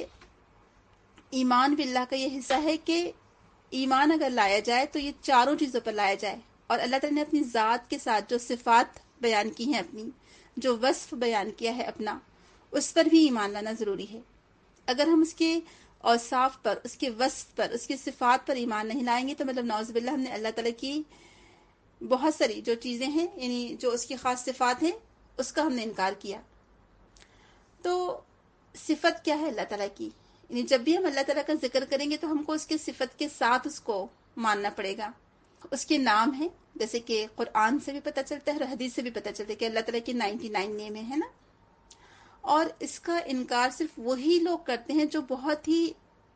ایمان باللہ کا یہ حصہ ہے کہ ایمان اگر لایا جائے تو یہ چاروں چیزوں پر لایا جائے، اور اللہ تعالیٰ نے اپنی ذات کے ساتھ جو صفات بیان کی ہیں، اپنی جو وصف بیان کیا ہے اپنا، اس پر بھی ایمان لانا ضروری ہے. اگر ہم اس کے اوصاف پر، اس کے وصف پر، اس کی صفات پر ایمان نہیں لائیں گے تو مطلب نعوذ باللہ ہم نے اللہ تعالیٰ کی بہت ساری جو چیزیں ہیں، یعنی جو اس کی خاص صفات ہیں، اس کا ہم نے انکار کیا. تو صفت کیا ہے اللہ تعالیٰ کی؟ یعنی جب بھی ہم اللہ تعالیٰ کا ذکر کریں گے تو ہم کو اس کے صفت کے ساتھ اس کو ماننا پڑے گا. اس کے نام ہیں، جیسے کہ قرآن سے بھی پتہ چلتا ہے اور حدیث سے بھی پتہ چلتا ہے کہ اللہ تعالیٰ کے 99 نیم ہے نا. اور اس کا انکار صرف وہی لوگ کرتے ہیں جو بہت ہی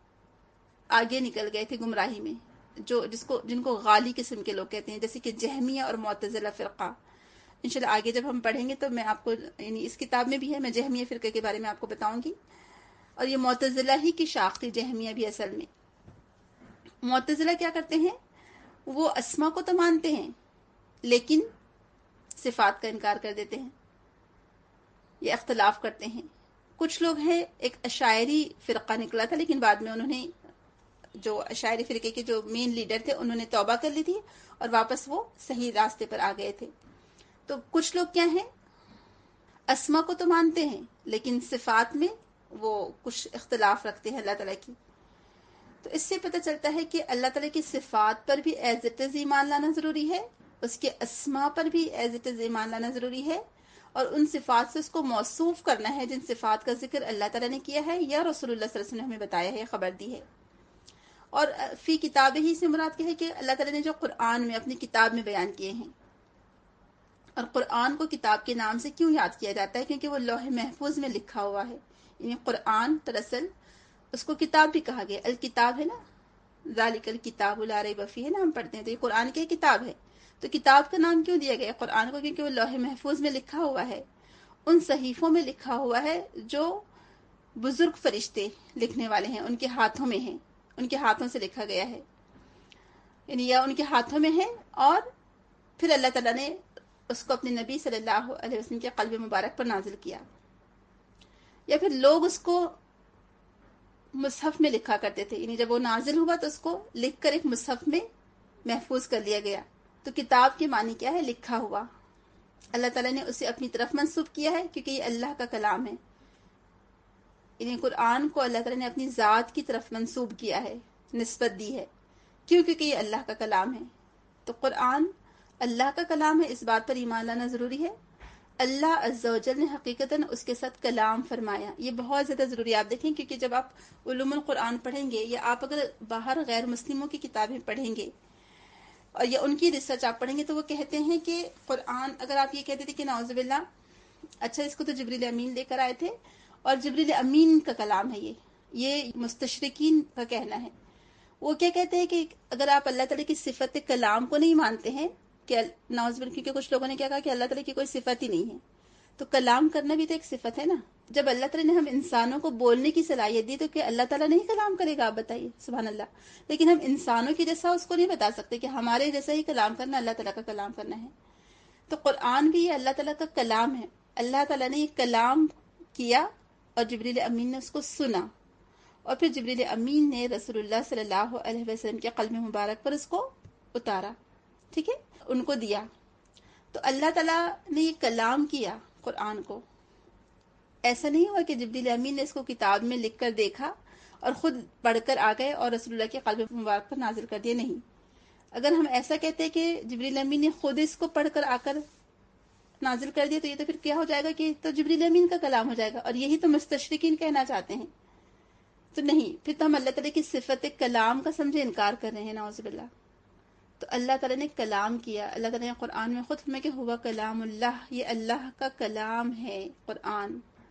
آگے نکل گئے تھے گمراہی میں، جن کو غالی قسم کے لوگ کہتے ہیں، جیسے کہ جہمیہ اور معتزلہ فرقہ. انشاءاللہ آگے جب ہم پڑھیں گے تو میں آپ کو، یعنی اس کتاب میں بھی ہے، میں جہمیہ فرقے کے بارے میں آپ کو بتاؤں گی. اور یہ معتزلہ ہی کی شاخ تھی جہمیہ بھی. اصل میں معتزلہ کیا کرتے ہیں، وہ اسما کو تو مانتے ہیں لیکن صفات کا انکار کر دیتے ہیں، یہ اختلاف کرتے ہیں. کچھ لوگ ہیں، ایک اشاعری فرقہ نکلا تھا لیکن بعد میں انہوں نے، جو اشاعری فرقے کے جو مین لیڈر تھے، انہوں نے توبہ کر لی تھی اور واپس وہ صحیح راستے پر آ گئے تھے. تو کچھ لوگ کیا ہیں، اسما کو تو مانتے ہیں لیکن صفات میں وہ کچھ اختلاف رکھتے ہیں اللہ تعالیٰ کی. تو اس سے پتہ چلتا ہے کہ اللہ تعالیٰ کی صفات پر بھی ایز اٹ از ایمان لانا ضروری ہے، اس کے اسما پر بھی ایز اٹ از ایمان لانا ضروری ہے، اور ان صفات سے اس کو موصوف کرنا ہے جن صفات کا ذکر اللہ تعالیٰ نے کیا ہے یا رسول اللہ صلی اللہ علیہ وسلم نے ہمیں بتایا ہے، خبر دی ہے. اور فی کتاب ہی سے مراد کیا ہے کہ اللہ تعالیٰ نے جو قرآن میں اپنی کتاب میں بیان کیے ہیں. اور قرآن کو کتاب کے نام سے کیوں یاد کیا جاتا ہے؟ کیونکہ وہ لوح محفوظ میں لکھا ہوا ہے. یعنی قرآن دراصل اس کو کتاب بھی کہا گیا، الکتاب ہے نا، ذالک الکتاب لا ریب فیہ ہے نا، ہم پڑھتے ہیں تو یہ قرآن کی کتاب ہے. تو کتاب کا نام کیوں دیا گیا قرآن کو؟ کیونکہ وہ لوح محفوظ میں لکھا ہوا ہے، ان صحیفوں میں لکھا ہوا ہے جو بزرگ فرشتے لکھنے والے ہیں، ان کے ہاتھوں میں ہیں، ان کے ہاتھوں سے لکھا گیا ہے، یعنی یا ان کے ہاتھوں میں ہے. اور پھر اللہ تعالیٰ نے اس کو اپنے نبی صلی اللہ علیہ وسلم کے قلب مبارک پر نازل کیا، یا پھر لوگ اس کو مصحف میں لکھا کرتے تھے. یعنی جب وہ نازل ہوا تو اس کو لکھ کر ایک مصحف میں محفوظ کر لیا گیا. تو کتاب کے معنی کیا ہے؟ لکھا ہوا. اللہ تعالیٰ نے اسے اپنی طرف منسوب کیا ہے کیونکہ یہ اللہ کا کلام ہے. یعنی قرآن کو اللہ تعالیٰ نے اپنی ذات کی طرف منسوب کیا ہے، نسبت دی ہے. کیوں؟ کیونکہ یہ اللہ کا کلام ہے. تو قرآن اللہ کا کلام ہے، اس بات پر ایمان لانا ضروری ہے. اللہ عز و جل نے حقیقتاً اس کے ساتھ کلام فرمایا، یہ بہت زیادہ ضروری ہے. آپ دیکھیں کیونکہ جب آپ علوم القرآن پڑھیں گے یا آپ اگر باہر غیر مسلموں کی کتابیں پڑھیں گے اور یا ان کی ریسرچ آپ پڑھیں گے تو وہ کہتے ہیں کہ قرآن، اگر آپ یہ کہتے تھے کہ نعوذ باللہ اچھا اس کو تو جبریل امین لے کر آئے تھے اور جبریل امین کا کلام ہے، یہ مستشرقین کا کہنا ہے. وہ کیا کہتے ہیں کہ اگر آپ اللہ تعالیٰ کی صفت کلام کو نہیں مانتے ہیں کہ نعوذ باللہ، کیونکہ کچھ لوگوں نے کیا کہا کہ اللہ تعالیٰ کی کوئی صفت ہی نہیں ہے، تو کلام کرنا بھی تو ایک صفت ہے نا. جب اللہ تعالیٰ نے ہم انسانوں کو بولنے کی صلاحیت دی تو کہ اللہ تعالیٰ نہیں کلام کرے گا؟ آپ بتائیے، سبحان اللہ. لیکن ہم انسانوں کی جیسا اس کو نہیں بتا سکتے کہ ہمارے جیسا ہی کلام کرنا، اللہ تعالیٰ کا کلام کرنا ہے. تو قرآن بھی یہ اللہ تعالیٰ کا کلام ہے. اللہ تعالیٰ نے یہ کلام کیا اور جبریل امین نے اس کو سنا، اور پھر جبریل امین نے رسول اللہ صلی اللہ علیہ وسلم کے قلب مبارک پر اس کو اتارا، ٹھیک ہے، ان کو دیا. تو اللہ تعالیٰ نے یہ کلام کیا قرآن کو. ایسا نہیں ہوا کہ جبریل امین نے اس کو کتاب میں لکھ کر دیکھا اور خود پڑھ کر آ گئے اور رسول اللہ کے قلب مبارک پر نازل کر دیا. نہیں. اگر ہم ایسا کہتے ہیں کہ جبریل امین نے خود اس کو پڑھ کر آ کر نازل کر دیا تو یہ تو پھر کیا ہو جائے گا کہ تو جبریل امین کا کلام ہو جائے گا، اور یہی تو مستشرقین کہنا چاہتے ہیں. تو نہیں، پھر تو ہم اللہ تعالیٰ کی صفت کلام کا سمجھے انکار کر رہے ہیں، نعوذ باللہ. تو اللہ تعالیٰ نے کلام کیا. اللہ تعالیٰ نے قرآن میں خود فرمایا کہ ہوا کلام اللہ، یہ اللہ کا کلام ہے قرآن.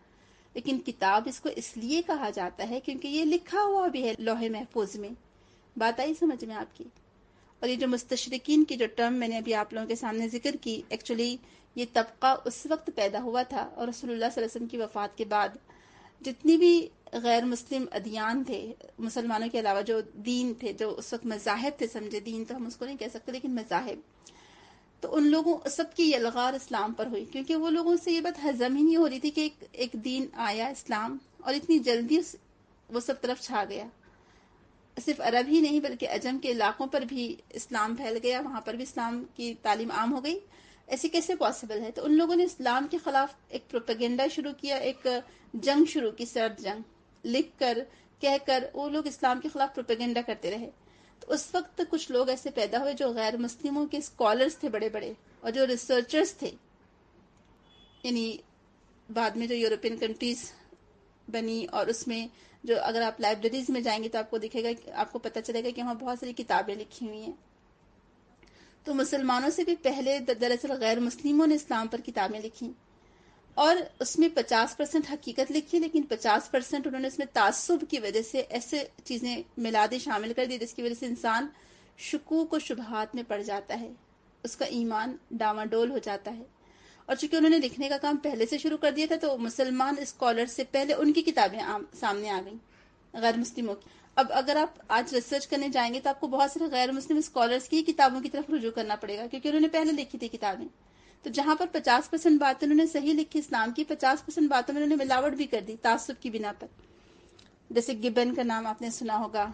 لیکن کتاب اس کو اس لیے کہا جاتا ہے کیونکہ یہ لکھا ہوا بھی ہے لوح محفوظ میں. بات آئی سمجھ میں آپ کی؟ اور یہ جو مستشرقین کی جو ٹرم میں نے ابھی آپ لوگوں کے سامنے ذکر کی، ایکچولی یہ طبقہ اس وقت پیدا ہوا تھا، اور رسول اللہ صلی اللہ علیہ وسلم کی وفات کے بعد جتنی بھی غیر مسلم ادیان تھے، مسلمانوں کے علاوہ جو دین تھے، جو اس وقت مذاہب تھے، سمجھے دین تو ہم اس کو نہیں کہہ سکتے لیکن مذاہب، تو ان لوگوں سب کی یلغار اسلام پر ہوئی، کیونکہ وہ لوگوں سے یہ بات ہضم ہی نہیں ہو رہی تھی کہ ایک دین آیا اسلام، اور اتنی جلدی وہ سب طرف چھا گیا. صرف عرب ہی نہیں بلکہ عجم کے علاقوں پر بھی اسلام پھیل گیا، وہاں پر بھی اسلام کی تعلیم عام ہو گئی. ایسے کیسے پاسبل ہے؟ تو ان لوگوں نے اسلام کے خلاف ایک پروپیگنڈا شروع کیا، ایک جنگ شروع کی، سرد جنگ، لکھ کر کہہ کر وہ لوگ اسلام کے خلاف پروپیگنڈا کرتے رہے. تو اس وقت کچھ لوگ ایسے پیدا ہوئے جو غیر مسلموں کے اسکالرس تھے بڑے بڑے، اور جو ریسرچرز تھے، یعنی بعد میں جو یورپین کنٹریز بنی، اور اس میں جو اگر آپ لائبریریز میں جائیں گے تو آپ کو دکھے گا، آپ کو پتہ چلے گا کہ وہاں بہت ساری کتابیں لکھی ہوئی ہیں. تو مسلمانوں سے بھی پہلے دراصل غیر مسلموں نے اسلام پر کتابیں لکھی، اور اس میں 50% حقیقت لکھی، لیکن 50% انہوں نے اس میں تعصب کی وجہ سے ایسے چیزیں ملادیں شامل کر دی جس کی وجہ سے انسان شکوک و شبہات میں پڑ جاتا ہے، اس کا ایمان ڈاواڈول ہو جاتا ہے. اور چونکہ انہوں نے لکھنے کا کام پہلے سے شروع کر دیا تھا تو مسلمان اسکالر سے پہلے ان کی کتابیں سامنے آ گئیں، غیر مسلموں کی. اب اگر آپ آج ریسرچ کرنے جائیں گے تو آپ کو بہت سارے غیر مسلم اسکالرس کی کتابوں کی طرف رجوع کرنا پڑے گا، کیونکہ انہوں نے پہلے لکھی تھی کتابیں. تو جہاں پر 50% باتیں انہوں نے صحیح لکھی اسلام کی، 50% باتوں میں انہوں نے ملاوٹ بھی کر دی تعصب کی بنا پر. جیسے گبن کا نام آپ نے سنا ہوگا،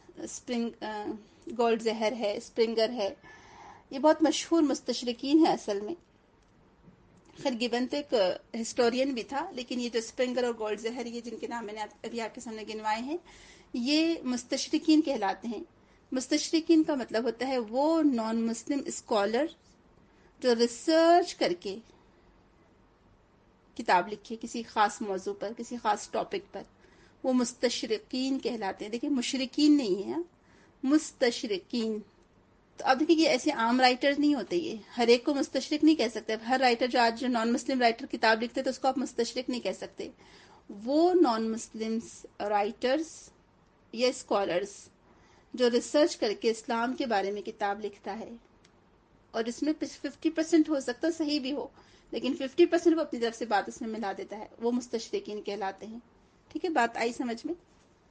گولڈ زہر ہے، اسپرنگر ہے، یہ بہت مشہور مستشرقین ہیں اصل میں. خیر گبن تو ایک ہسٹورین بھی تھا، لیکن یہ جو اسپرنگر اور گولڈ زہر، یہ جن کے نام میں نے ابھی آپ کے سامنے گنوائے ہیں، یہ مستشرقین کہلاتے ہیں. مستشرقین کا مطلب ہوتا ہے وہ نان مسلم اسکالر جو ریسرچ کر کے کتاب لکھے کسی خاص موضوع پر، کسی خاص ٹاپک پر، وہ مستشرقین کہلاتے ہیں. دیکھیں مشرقین نہیں ہیں، مستشرقین. تو اب دیکھیں یہ ایسے عام رائٹرز نہیں ہوتے، یہ ہر ایک کو مستشرق نہیں کہہ سکتے. ہر رائٹر جو آج جو نان مسلم رائٹر کتاب لکھتے تو اس کو آپ مستشرق نہیں کہہ سکتے. وہ نان مسلم رائٹرز یا اسکالرز جو ریسرچ کر کے اسلام کے بارے میں کتاب لکھتا ہے، اور اس میں 50% ہو سکتا ہے صحیح بھی ہو، لیکن 50% وہ اپنی طرف سے بات اس میں ملا دیتا ہے، وہ مستشرقین کہلاتے ہیں. ٹھیک ہے، بات آئی سمجھ میں؟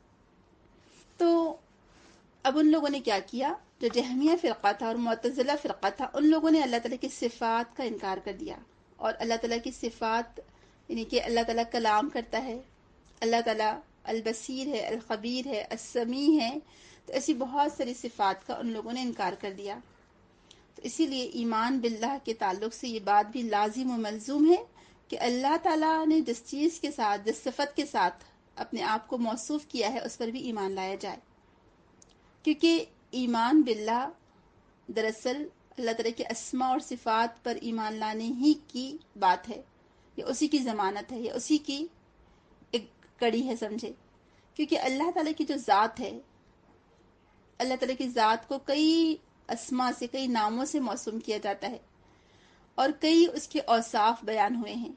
تو اب ان لوگوں نے کیا کیا، جو جہمیہ فرقہ تھا اور معتزلہ فرقہ تھا، ان لوگوں نے اللہ تعالیٰ کی صفات کا انکار کر دیا. اور اللہ تعالیٰ کی صفات یعنی کہ اللہ تعالیٰ کلام کرتا ہے، اللہ تعالیٰ البصیر ہے، الخبیر ہے، السمیع ہے، تو ایسی بہت ساری صفات کا ان لوگوں نے انکار کر دیا. تو اسی لیے ایمان باللہ کے تعلق سے یہ بات بھی لازم و ملزوم ہے کہ اللہ تعالیٰ نے جس چیز کے ساتھ، جس صفت کے ساتھ اپنے آپ کو موصوف کیا ہے، اس پر بھی ایمان لایا جائے. کیونکہ ایمان باللہ دراصل اللہ تعالیٰ کے اسماء اور صفات پر ایمان لانے ہی کی بات ہے، یہ اسی کی ضمانت ہے، یہ اسی کی ایک کڑی ہے، سمجھے. کیونکہ اللہ تعالیٰ کی جو ذات ہے، اللہ تعالیٰ کی ذات کو کئی اسماء سے، کئی ناموں سے موسوم کیا جاتا ہے، اور کئی اس کے اوصاف بیان ہوئے ہیں.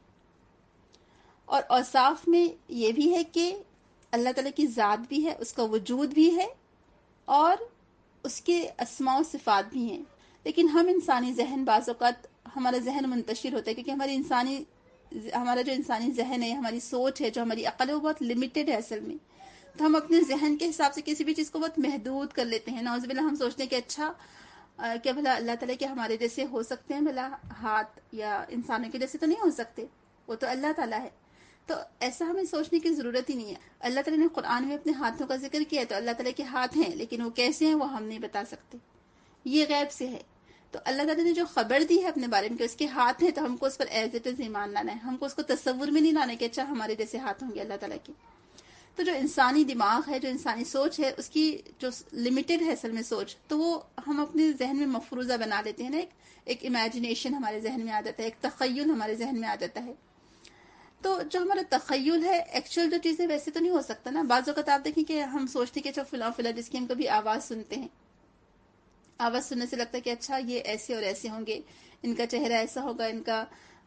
اور اوصاف میں یہ بھی ہے کہ اللہ تعالیٰ کی ذات بھی ہے، اس کا وجود بھی ہے، اور اس کے اسماء و صفات بھی ہیں. لیکن ہم انسانی ذہن بعض اوقات ہمارا ذہن منتشر ہوتا ہے، کیونکہ ہمارا جو انسانی ذہن ہے، ہماری سوچ ہے، جو ہماری عقل ہے، وہ بہت لمیٹڈ ہے اصل میں. تو ہم اپنے ذہن کے حساب سے کسی بھی چیز کو بہت محدود کر لیتے ہیں. نعوذ باللہ ہم سوچتے ہیں کہ اچھا کیا بھلا اللہ تعالیٰ کے ہمارے جیسے ہو سکتے ہیں، بھلا ہاتھ یا انسانوں کے جیسے تو نہیں ہو سکتے، وہ تو اللہ تعالیٰ ہے. تو ایسا ہمیں سوچنے کی ضرورت ہی نہیں ہے. اللہ تعالیٰ نے قرآن میں اپنے ہاتھوں کا ذکر کیا ہے، تو اللہ تعالیٰ کے ہاتھ ہیں، لیکن وہ کیسے ہیں وہ ہم نہیں بتا سکتے، یہ غیب سے ہے. تو اللہ تعالیٰ نے جو خبر دی ہے اپنے بارے میں کہ اس کے ہاتھ ہیں، تو ہم کو اس پر ایز اٹ از ایمان لانا ہے. ہم کو اس کو تصور میں نہیں لانا کہ اچھا ہمارے جیسے ہاتھ ہوں گے اللہ تعالیٰ کے. تو جو انسانی دماغ ہے، جو انسانی سوچ ہے، اس کی جو لمیٹڈ ہے اصل میں سوچ، تو وہ ہم اپنے ذہن میں مفروضہ بنا لیتے ہیں نا. ایک امیجنیشن ہمارے ذہن میں آ جاتا ہے، ایک تخیل ہمارے ذہن میں آ جاتا ہے. تو جو ہمارا تخیل ہے، ایکچوئل جو چیزیں ویسے تو نہیں ہو سکتا نا. بعض اوقات آپ دیکھیں کہ ہم سوچتے ہیں کہ اچھا فلاں فلاں جس کی ہم کبھی آواز سنتے ہیں، آواز سننے سے لگتا ہے کہ اچھا یہ ایسے اور ایسے ہوں گے، ان کا چہرہ ایسا ہوگا، ان کا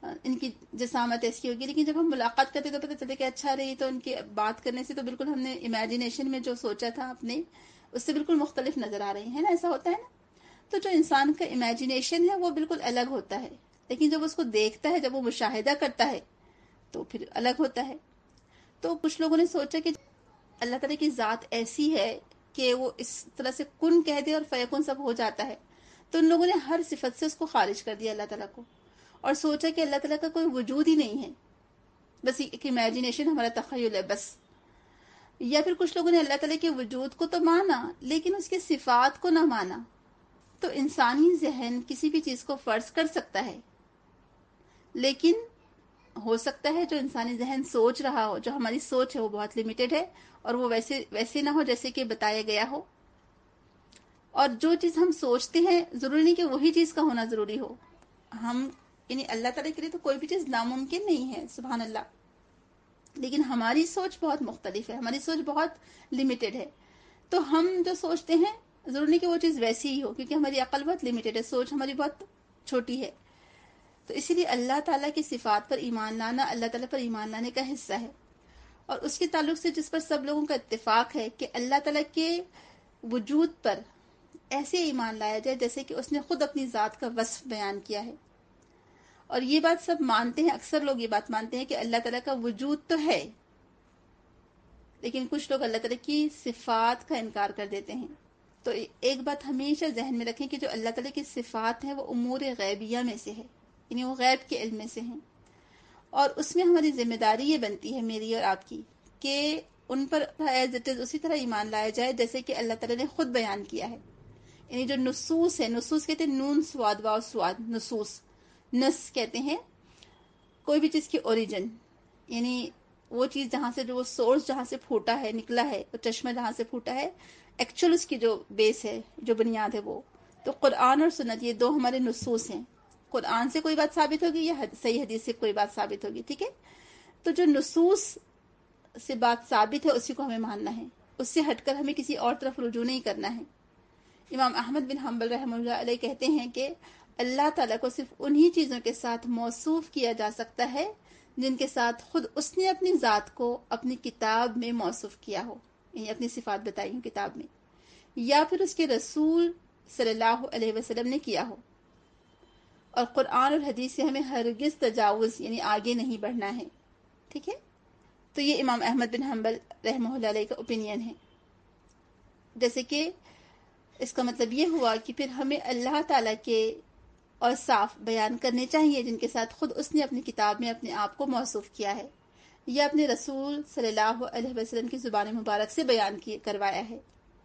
ان کی جسامت ایسی ہوگی، لیکن جب ہم ملاقات کرتے تو پتہ چلتا کہ اچھا رہی تو ان کی بات کرنے سے تو بالکل ہم نے امیجنیشن میں جو سوچا تھا اپنے اس سے بالکل مختلف نظر آ رہی ہے نا، ایسا ہوتا ہے نا. تو جو انسان کا امیجنیشن ہے وہ بالکل الگ ہوتا ہے، لیکن جب اس کو دیکھتا ہے، جب وہ مشاہدہ کرتا ہے تو پھر الگ ہوتا ہے. تو کچھ لوگوں نے سوچا کہ اللہ تعالیٰ کی ذات ایسی ہے کہ وہ اس طرح سے کن کہہ دے اور فیکن سب ہو جاتا ہے، تو ان لوگوں نے ہر صفت سے اس کو خارج کر دیا اللہ تعالیٰ کو، اور سوچا کہ اللہ تعالیٰ کا کوئی وجود ہی نہیں ہے، بس ایک امیجنیشن، ہمارا تخیل ہے بس. یا پھر کچھ لوگوں نے اللہ تعالیٰ کے وجود کو تو مانا لیکن اس کی صفات کو نہ مانا. تو انسانی ذہن کسی بھی چیز کو فرض کر سکتا ہے، لیکن ہو سکتا ہے جو انسانی ذہن سوچ رہا ہو، جو ہماری سوچ ہے وہ بہت لمیٹڈ ہے اور وہ ویسے نہ ہو جیسے کہ بتایا گیا ہو. اور جو چیز ہم سوچتے ہیں ضروری نہیں کہ وہی چیز کا ہونا ضروری ہو. ہم یعنی اللہ تعالیٰ کے لیے تو کوئی بھی چیز ناممکن نہیں ہے، سبحان اللہ، لیکن ہماری سوچ بہت مختلف ہے، ہماری سوچ بہت لمیٹڈ ہے. تو ہم جو سوچتے ہیں ضروری نہیں کہ وہ چیز ویسی ہی ہو، کیونکہ ہماری عقل بہت لمیٹڈ ہے، سوچ ہماری بہت چھوٹی ہے. تو اسی لیے اللہ تعالیٰ کی صفات پر ایمان لانا اللہ تعالیٰ پر ایمان لانے کا حصہ ہے. اور اس کے تعلق سے جس پر سب لوگوں کا اتفاق ہے کہ اللہ تعالیٰ کے وجود پر ایسے ایمان لایا جائے جیسے کہ اس نے خود اپنی ذات کا وصف بیان کیا ہے. اور یہ بات سب مانتے ہیں، اکثر لوگ یہ بات مانتے ہیں کہ اللہ تعالیٰ کا وجود تو ہے، لیکن کچھ لوگ اللہ تعالیٰ کی صفات کا انکار کر دیتے ہیں. تو ایک بات ہمیشہ ذہن میں رکھیں کہ جو اللہ تعالیٰ کی صفات ہیں وہ امور غیبیہ میں سے ہے، یعنی وہ غیب کے علم میں سے ہیں، اور اس میں ہماری ذمہ داری یہ بنتی ہے، میری اور آپ کی، کہ ان پر ایز اٹ از اسی طرح ایمان لایا جائے جیسے کہ اللہ تعالیٰ نے خود بیان کیا ہے. یعنی جو نصوص ہے، نصوص کہتے ہیں نون سواد واو سواد، نصوص، نص کہتے ہیں کوئی بھی چیز کی اوریجن، یعنی وہ چیز جہاں سے، جو وہ سورس جہاں سے پھوٹا ہے، نکلا ہے، وہ چشمہ جہاں سے پھوٹا ہے، ایکچوئل اس کی جو بیس ہے، جو بنیاد ہے وہ. تو قرآن اور سنت یہ دو ہمارے نصوص ہیں. قرآن سے کوئی بات ثابت ہوگی یا صحیح حدیث سے کوئی بات ثابت ہوگی، ٹھیک ہے. تو جو نصوص سے بات ثابت ہے اسی کو ہمیں ماننا ہے، اس سے ہٹ کر ہمیں کسی اور طرف رجوع نہیں کرنا ہے. امام احمد بن حنبل رحمہ اللہ علیہ کہتے ہیں کہ اللہ تعالیٰ کو صرف انہی چیزوں کے ساتھ موصوف کیا جا سکتا ہے جن کے ساتھ خود اس نے اپنی ذات کو اپنی کتاب میں موصوف کیا ہو، یعنی اپنی صفات بتائی ہوں کتاب میں، یا پھر اس کے رسول صلی اللہ علیہ وسلم نے کیا ہو. اور قرآن اور حدیث سے ہمیں ہرگز تجاوز یعنی آگے نہیں بڑھنا ہے، ٹھیک ہے. تو یہ امام احمد بن حنبل رحمہ اللہ علیہ کا اوپینین ہے. جیسے کہ اس کا مطلب یہ ہوا کہ پھر ہمیں اللہ تعالیٰ کے اوصاف بیان کرنے چاہیے جن کے ساتھ خود اس نے اپنی کتاب میں اپنے آپ کو موصوف کیا ہے، یا اپنے رسول صلی اللہ علیہ وسلم کی زبان مبارک سے بیان کروایا ہے.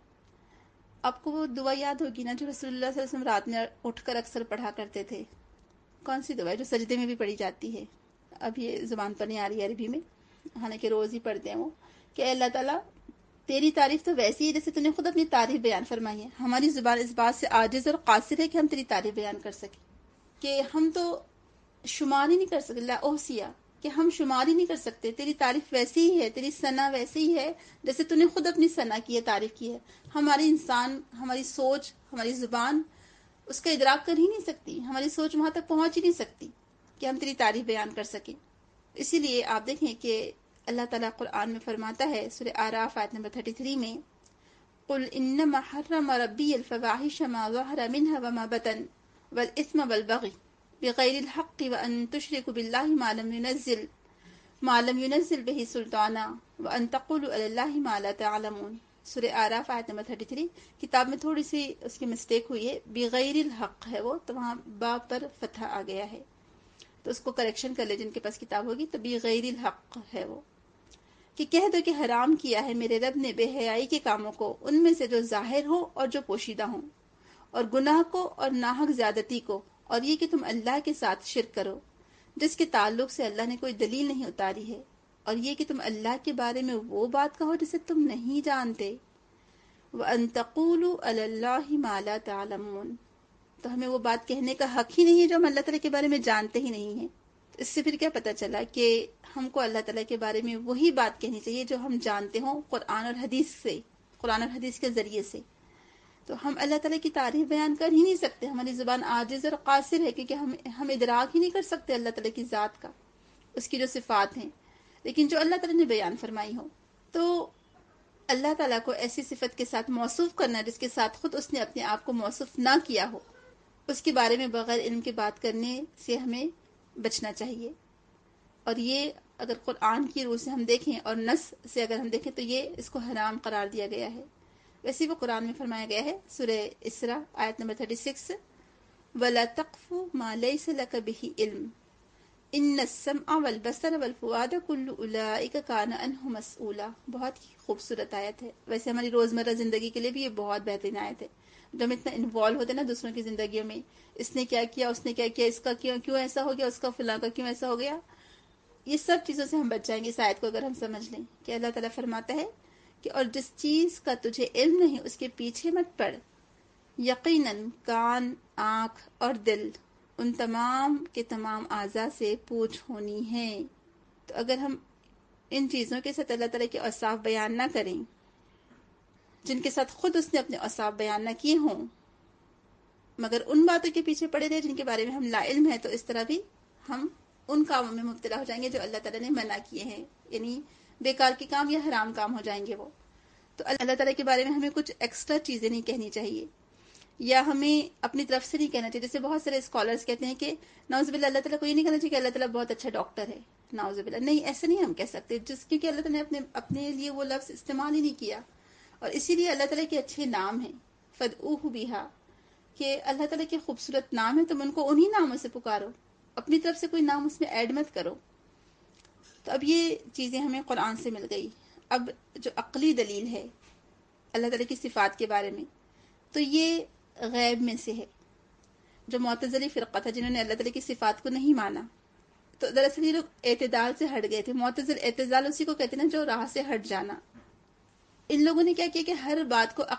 آپ کو وہ دعا یاد ہوگی نا جو رسول اللہ صلی اللہ علیہ وسلم رات میں اٹھ کر اکثر پڑھا کرتے تھے؟ کون سی دعا ہے جو سجدے میں بھی پڑھی جاتی ہے؟ اب یہ زبان پر نہیں آ رہی ہے عربی میں، حالانکہ روز ہی پڑھتے ہیں وہ، کہ اے اللہ تعالیٰ تیری تعریف تو ویسی ہے جیسے تو نے خود اپنی تعریف بیان فرمائی ہے. ہماری زبان اس بات سے عاجز اور قاصر ہے کہ ہم تیری تعریف بیان کر سکیں، کہ ہم تو شمار ہی نہیں کر سکتے، لا اوسیہ، کہ ہم شمار ہی نہیں کر سکتے. تیری تعریف ویسی ہی ہے، تیری ثنا ویسی ہی ہے جیسے تو نے خود اپنی ثنا کی ہے، تعریف کی ہے. ہماری انسان، ہماری سوچ، ہماری زبان اس کا ادراک کر ہی نہیں سکتی، ہماری سوچ وہاں تک پہنچ ہی نہیں سکتی کہ ہم تیری تعریف بیان کر سکیں. اسی لیے آپ دیکھیں کہ اللہ تعالیٰ قرآن میں فرماتا ہے سورہ اعراف آیت نمبر 33 میں، قل انما حرم ربی الفواحش ما ظہر منها وما بطن والاثم والبغی بغیر الحق وان تشرکوا باللہ ما لم ينزل به سلطانا وان تقولوا علی اللہ ما لا تعلمون. سورہ اعراف آیت نمبر 33. کتاب میں تھوڑی سی اس کی مسٹیک ہوئی ہے، بغیر الحق ہے وہ، تو وہاں با پر فتح آ گیا ہے، تو اس کو کریکشن کر لے جن کے پاس کتاب ہوگی. تو بغیر الحق ہے وہ، کہ کہہ دو کہ حرام کیا ہے میرے رب نے بے حیائی کے کاموں کو، ان میں سے جو ظاہر ہو اور جو پوشیدہ ہوں، اور گناہ کو اور ناحق زیادتی کو، اور یہ کہ تم اللہ کے ساتھ شرک کرو جس کے تعلق سے اللہ نے کوئی دلیل نہیں اتاری ہے، اور یہ کہ تم اللہ کے بارے میں وہ بات کہو جسے تم نہیں جانتے. وَأَن تَقُولُوا عَلَى اللَّهِ مَا لَا تَعْلَمُونَ. تو ہمیں وہ بات کہنے کا حق ہی نہیں ہے جو ہم اللہ تعالیٰ کے بارے میں جانتے ہی نہیں ہیں. اس سے پھر کیا پتہ چلا کہ ہم کو اللہ تعالیٰ کے بارے میں وہی بات کہنی چاہیے جو ہم جانتے ہوں قرآن اور حدیث سے، قرآن اور حدیث کے ذریعے سے. تو ہم اللہ تعالیٰ کی تعریف بیان کر ہی نہیں سکتے. ہماری زبان عاجز اور قاصر ہے کیونکہ ہم ادراک ہی نہیں کر سکتے اللہ تعالیٰ کی ذات کا، اس کی جو صفات ہیں. لیکن جو اللہ تعالیٰ نے بیان فرمائی ہو، تو اللہ تعالیٰ کو ایسی صفت کے ساتھ موصوف کرنا جس کے ساتھ خود اس نے اپنے آپ کو موصوف نہ کیا ہو، اس کے بارے میں بغیر علم کے بات کرنے سے ہمیں بچنا چاہیے. اور یہ اگر قرآن کی روح سے ہم دیکھیں اور نص سے اگر ہم دیکھیں تو یہ اس کو حرام قرار دیا گیا ہے. ویسے وہ قرآن میں فرمایا گیا ہے سورہ اسراء آیت نمبر 36، وَلَا تَقْفُ مَا لَيْسَ لَكَ بِهِ عِلْمٌ إِنَّ السَّمْعَ وَالْبَصَرَ وَالْفُؤَادَ كُلُّ أُولَئِكَ كَانَ عَنْهُ مسؤولا. بہت ہی خوبصورت آیت ہے. ویسے ہماری روزمرہ زندگی کے لیے بھی یہ بہت بہترین آیت ہے. جب ہم اتنا انوالو ہوتے ہیں نا دوسروں کی زندگیوں میں، اس نے کیا کیا، اس نے کیا کیا، اس کا کیوں ایسا ہو گیا، اس کا فلاں کا کیوں ایسا ہو گیا، یہ سب چیزوں سے ہم بچ جائیں گے اس آیت کو اگر ہم سمجھ لیں کہ اللہ تعالیٰ فرماتا ہے کہ اور جس چیز کا تجھے علم نہیں اس کے پیچھے مت پڑ. یقیناً کان، آنکھ اور دل ان تمام کے تمام اعضاء سے پوچھ ہونی ہے. تو اگر ہم ان چیزوں کے ساتھ اللہ تعالیٰ کے اوصاف بیان نہ کریں جن کے ساتھ خود اس نے اپنے اوصاف بیان نہ کیے ہوں، مگر ان باتوں کے پیچھے پڑے رہے جن کے بارے میں ہم لا علم ہیں، تو اس طرح بھی ہم ان کاموں میں مبتلا ہو جائیں گے جو اللہ تعالیٰ نے منع کیے ہیں، یعنی بیکار کے کام یا حرام کام ہو جائیں گے وہ. تو اللہ تعالیٰ کے بارے میں ہمیں کچھ ایکسٹرا چیزیں نہیں کہنی چاہیے، یا ہمیں اپنی طرف سے نہیں کہنا چاہیے. جیسے بہت سارے اسکالرز کہتے ہیں کہ نعوذ باللہ اللہ تعالیٰ کو یہ نہیں کہنا چاہیے کہ اللہ تعالیٰ بہت اچھا ڈاکٹر ہے، نعوذ باللہ. نہیں، ایسے نہیں ہم کہہ سکتے، کیونکہ اللہ تعالیٰ نے اپنے لیے وہ لفظ استعمال ہی نہیں کیا. اور اسی لیے اللہ تعالیٰ کے اچھے نام ہیں، فَادْعُوهُ بِهَا، کہ اللہ تعالیٰ کے خوبصورت نام ہیں، تم ان کو انہی ناموں سے پکارو، اپنی طرف سے کوئی نام اس میں ایڈ مت کرو. تو اب یہ چیزیں ہمیں قرآن سے مل گئی. اب جو عقلی دلیل ہے اللہ تعالیٰ کی صفات کے بارے میں، تو یہ غیب میں سے ہے. جو معتزلی فرقہ تھا جنہوں نے اللہ تعالیٰ کی صفات کو نہیں مانا، تو دراصل یہ لوگ اعتدال سے ہٹ گئے تھے. معتزل اعتدال اسی کو کہتے ہیں نا جو راہ سے ہٹ جانا. ان لوگوں نے کیا کیا کہ ہر بات کو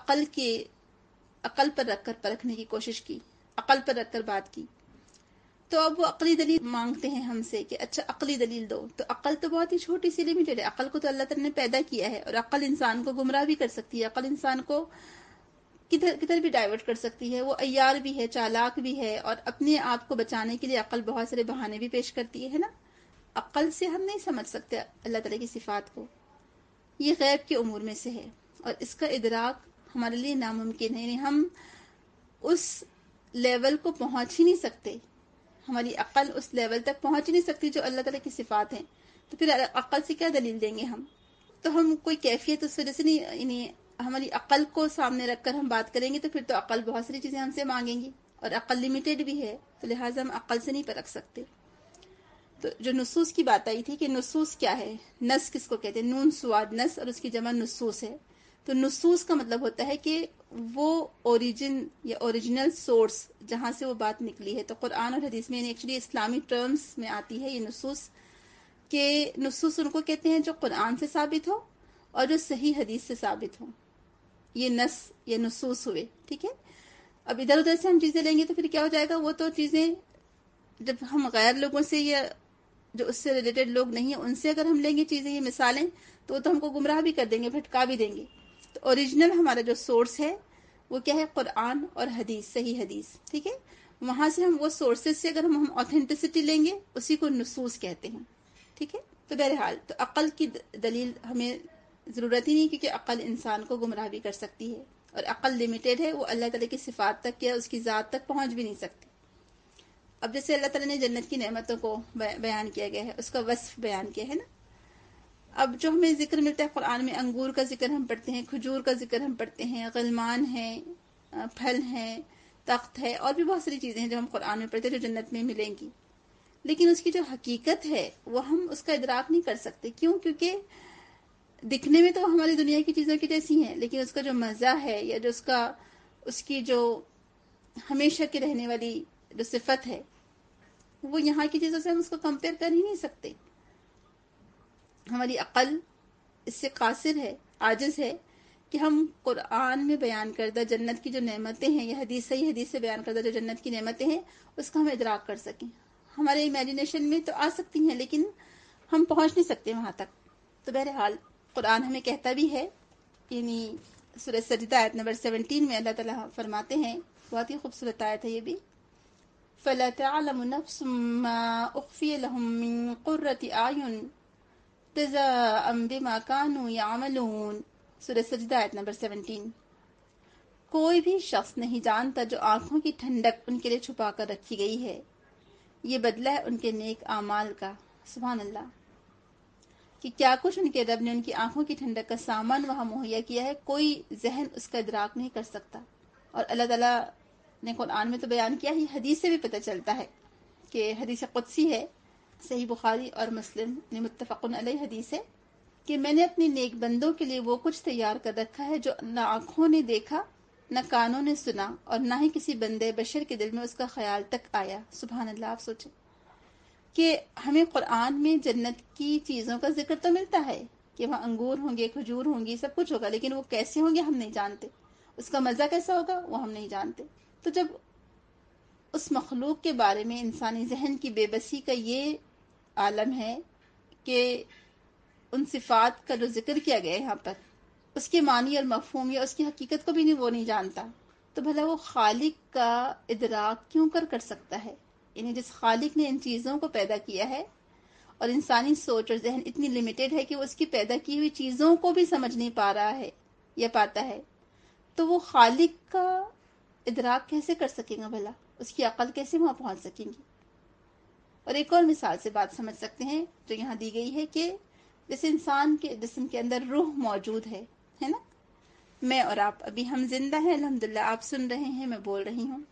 عقل پر رکھ کر پرکھنے کی کوشش کی، عقل پر رکھ کر بات کی. تو اب وہ عقلی دلیل مانگتے ہیں ہم سے کہ اچھا عقلی دلیل دو. تو عقل تو بہت ہی چھوٹی سی لمیٹڈ ہے. عقل کو تو اللہ تعالیٰ نے پیدا کیا ہے، اور عقل انسان کو گمراہ بھی کر سکتی ہے، عقل انسان کو کدھر بھی ڈائیورٹ کر سکتی ہے. وہ عیار بھی ہے، چالاک بھی ہے، اور اپنے آپ کو بچانے کے لیے عقل بہت سارے بہانے بھی پیش کرتی ہے نا. عقل سے ہم نہیں سمجھ سکتے اللہ تعالیٰ کی صفات کو. یہ غیب کے امور میں سے ہے، اور اس کا ادراک ہمارے لیے ناممکن ہے. یعنی ہم اس لیول کو پہنچ ہی نہیں سکتے، ہماری عقل اس لیول تک پہنچ ہی نہیں سکتی جو اللہ تعالیٰ کی صفات ہیں. تو پھر عقل سے کیا دلیل دیں گے ہم؟ تو ہم کوئی کیفیت اس وجہ سے نہیں، یعنی ہماری عقل کو سامنے رکھ کر ہم بات کریں گے تو پھر تو عقل بہت ساری چیزیں ہم سے مانگیں گی، اور عقل لمیٹیڈ بھی ہے، تو لہٰذا ہم عقل سے نہیں پرکھ سکتے. تو جو نصوص کی بات آئی تھی کہ نصوص کیا ہے، نص کس کو کہتے ہیں، نون سواد نص، اور اس کی جمع نصوص ہے. تو نصوص کا مطلب ہوتا ہے کہ وہ اوریجن یا اوریجنل سورس جہاں سے وہ بات نکلی ہے. تو قرآن اور حدیث میں یعنی ایکچولی اسلامی ٹرمز میں آتی ہے یہ نصوص، کہ نصوص ان کو کہتے ہیں جو قرآن سے ثابت ہو اور جو صحیح حدیث سے ثابت ہو. یہ نص یا نصوص ہوئے، ٹھیک ہے. اب ادھر ادھر سے ہم چیزیں لیں گے تو پھر کیا ہو جائے گا، وہ تو چیزیں جب ہم غیر لوگوں سے یا جو اس سے ریلیٹڈ لوگ نہیں ہیں ان سے اگر ہم لیں گے چیزیں، یہ مثالیں، تو وہ تو ہم کو گمراہ بھی کر دیں گے، بھٹکا بھی دیں گے. تو اوریجنل ہمارا جو سورس ہے وہ کیا ہے، قرآن اور حدیث، صحیح حدیث، ٹھیک ہے. وہاں سے ہم وہ سورسز سے اگر ہم اوتھینٹسٹی لیں گے اسی کو نصوص کہتے ہیں، ٹھیک ہے. تو بہرحال تو عقل کی دلیل ہمیں ضرورت ہی نہیں، کیونکہ عقل انسان کو گمراہ بھی کر سکتی ہے، اور عقل لمیٹیڈ ہے، وہ اللہ تعالیٰ کی صفات تک یا اس کی ذات تک پہنچ بھی نہیں سکتی. اب جیسے اللہ تعالیٰ نے جنت کی نعمتوں کو بیان کیا گیا ہے، اس کا وصف بیان کیا ہے نا. اب جو ہمیں ذکر ملتا ہے قرآن میں، انگور کا ذکر ہم پڑھتے ہیں، کھجور کا ذکر ہم پڑھتے ہیں، غلمان ہیں، پھل ہیں، تخت ہے، اور بھی بہت ساری چیزیں ہیں جو ہم قرآن میں پڑھتے ہیں جو جنت میں ملیں گی. لیکن اس کی جو حقیقت ہے وہ ہم اس کا ادراک نہیں کر سکتے. کیوں؟ کیونکہ دکھنے میں تو ہماری دنیا کی چیزوں کی جیسی ہیں، لیکن اس کا جو مزہ ہے یا جو اس کی جو ہمیشہ کی رہنے والی جو صفت ہے وہ یہاں کی چیزوں سے ہم اس کو کمپیئر کر ہی نہیں سکتے. ہماری عقل اس سے قاصر ہے، عاجز ہے کہ ہم قرآن میں بیان کردہ جنت کی جو نعمتیں ہیں یا صحیح حدیث سے بیان کردہ جو جنت کی نعمتیں ہیں اس کا ہم ادراک کر سکیں. ہمارے امیجنیشن میں تو آ سکتی ہیں لیکن ہم پہنچ نہیں سکتے وہاں تک. تو بہرحال قرآن ہمیں کہتا بھی ہے، یعنی سورہ سجدہ آیت نمبر 17 میں اللہ تعالیٰ فرماتے ہیں، بہت ہی خوبصورت آیت ہے یہ بھی، فَلَا تَعْلَمُ نَفْسٌ مَّا أُخْفِيَ لَهُم مِّن قُرَّةِ أَعْيُنٍ جَزَاءً بِمَا كَانُوا يَعْمَلُونَ، سورہ سجدہ آیت نمبر 17۔ کوئی بھی شخص نہیں جانتا جو آنکھوں کی ٹھنڈک ان کے لیے چھپا کر رکھی گئی ہے، یہ بدلہ ہے ان کے نیک اعمال کا۔ سبحان اللہ، کہ کیا کچھ ان کے رب نے ان کی آنکھوں کی ٹھنڈک کا سامان وہاں مہیا کیا ہے، کوئی ذہن اس کا ادراک نہیں کر سکتا۔ اور اللہ تعالیٰ نے قرآن میں تو بیان کیا ہی، حدیث سے بھی پتہ چلتا ہے کہ حدیث قدسی ہے، صحیح بخاری اور مسلم نے متفقن علیہ حدیث ہے کہ میں نے اپنے نیک بندوں کے لیے وہ کچھ تیار کر رکھا ہے جو نہ آنکھوں نے دیکھا، نہ کانوں نے سنا، اور نہ ہی کسی بندے بشر کے دل میں اس کا خیال تک آیا۔ سبحان اللہ، آپ سوچیں کہ ہمیں قرآن میں جنت کی چیزوں کا ذکر تو ملتا ہے کہ وہاں انگور ہوں گے، کھجور ہوں گی، سب کچھ ہوگا، لیکن وہ کیسے ہوں گے ہم نہیں جانتے، اس کا مزہ کیسا ہوگا وہ ہم نہیں جانتے۔ تو جب اس مخلوق کے بارے میں انسانی ذہن کی بے بسی کا یہ عالم ہے کہ ان صفات کا جو ذکر کیا گیا ہے یہاں پر، اس کے معنی اور مفہوم یا اس کی حقیقت کو بھی وہ نہیں جانتا، تو بھلا وہ خالق کا ادراک کیوں کر سکتا ہے؟ یعنی جس خالق نے ان چیزوں کو پیدا کیا ہے، اور انسانی سوچ اور ذہن اتنی لیمیٹڈ ہے کہ وہ اس کی پیدا کی ہوئی چیزوں کو بھی سمجھ نہیں پا رہا ہے یا پاتا ہے، تو وہ خالق کا ادراک کیسے کر سکے گا بھلا؟ اس کی عقل کیسے وہاں پہنچ سکیں گی؟ اور ایک اور مثال سے بات سمجھ سکتے ہیں جو یہاں دی گئی ہے کہ جیسے انسان کے جسم کے اندر روح موجود ہے نا، میں اور آپ ابھی ہم زندہ ہیں، الحمدللہ آپ سن رہے ہیں، میں بول رہی ہوں،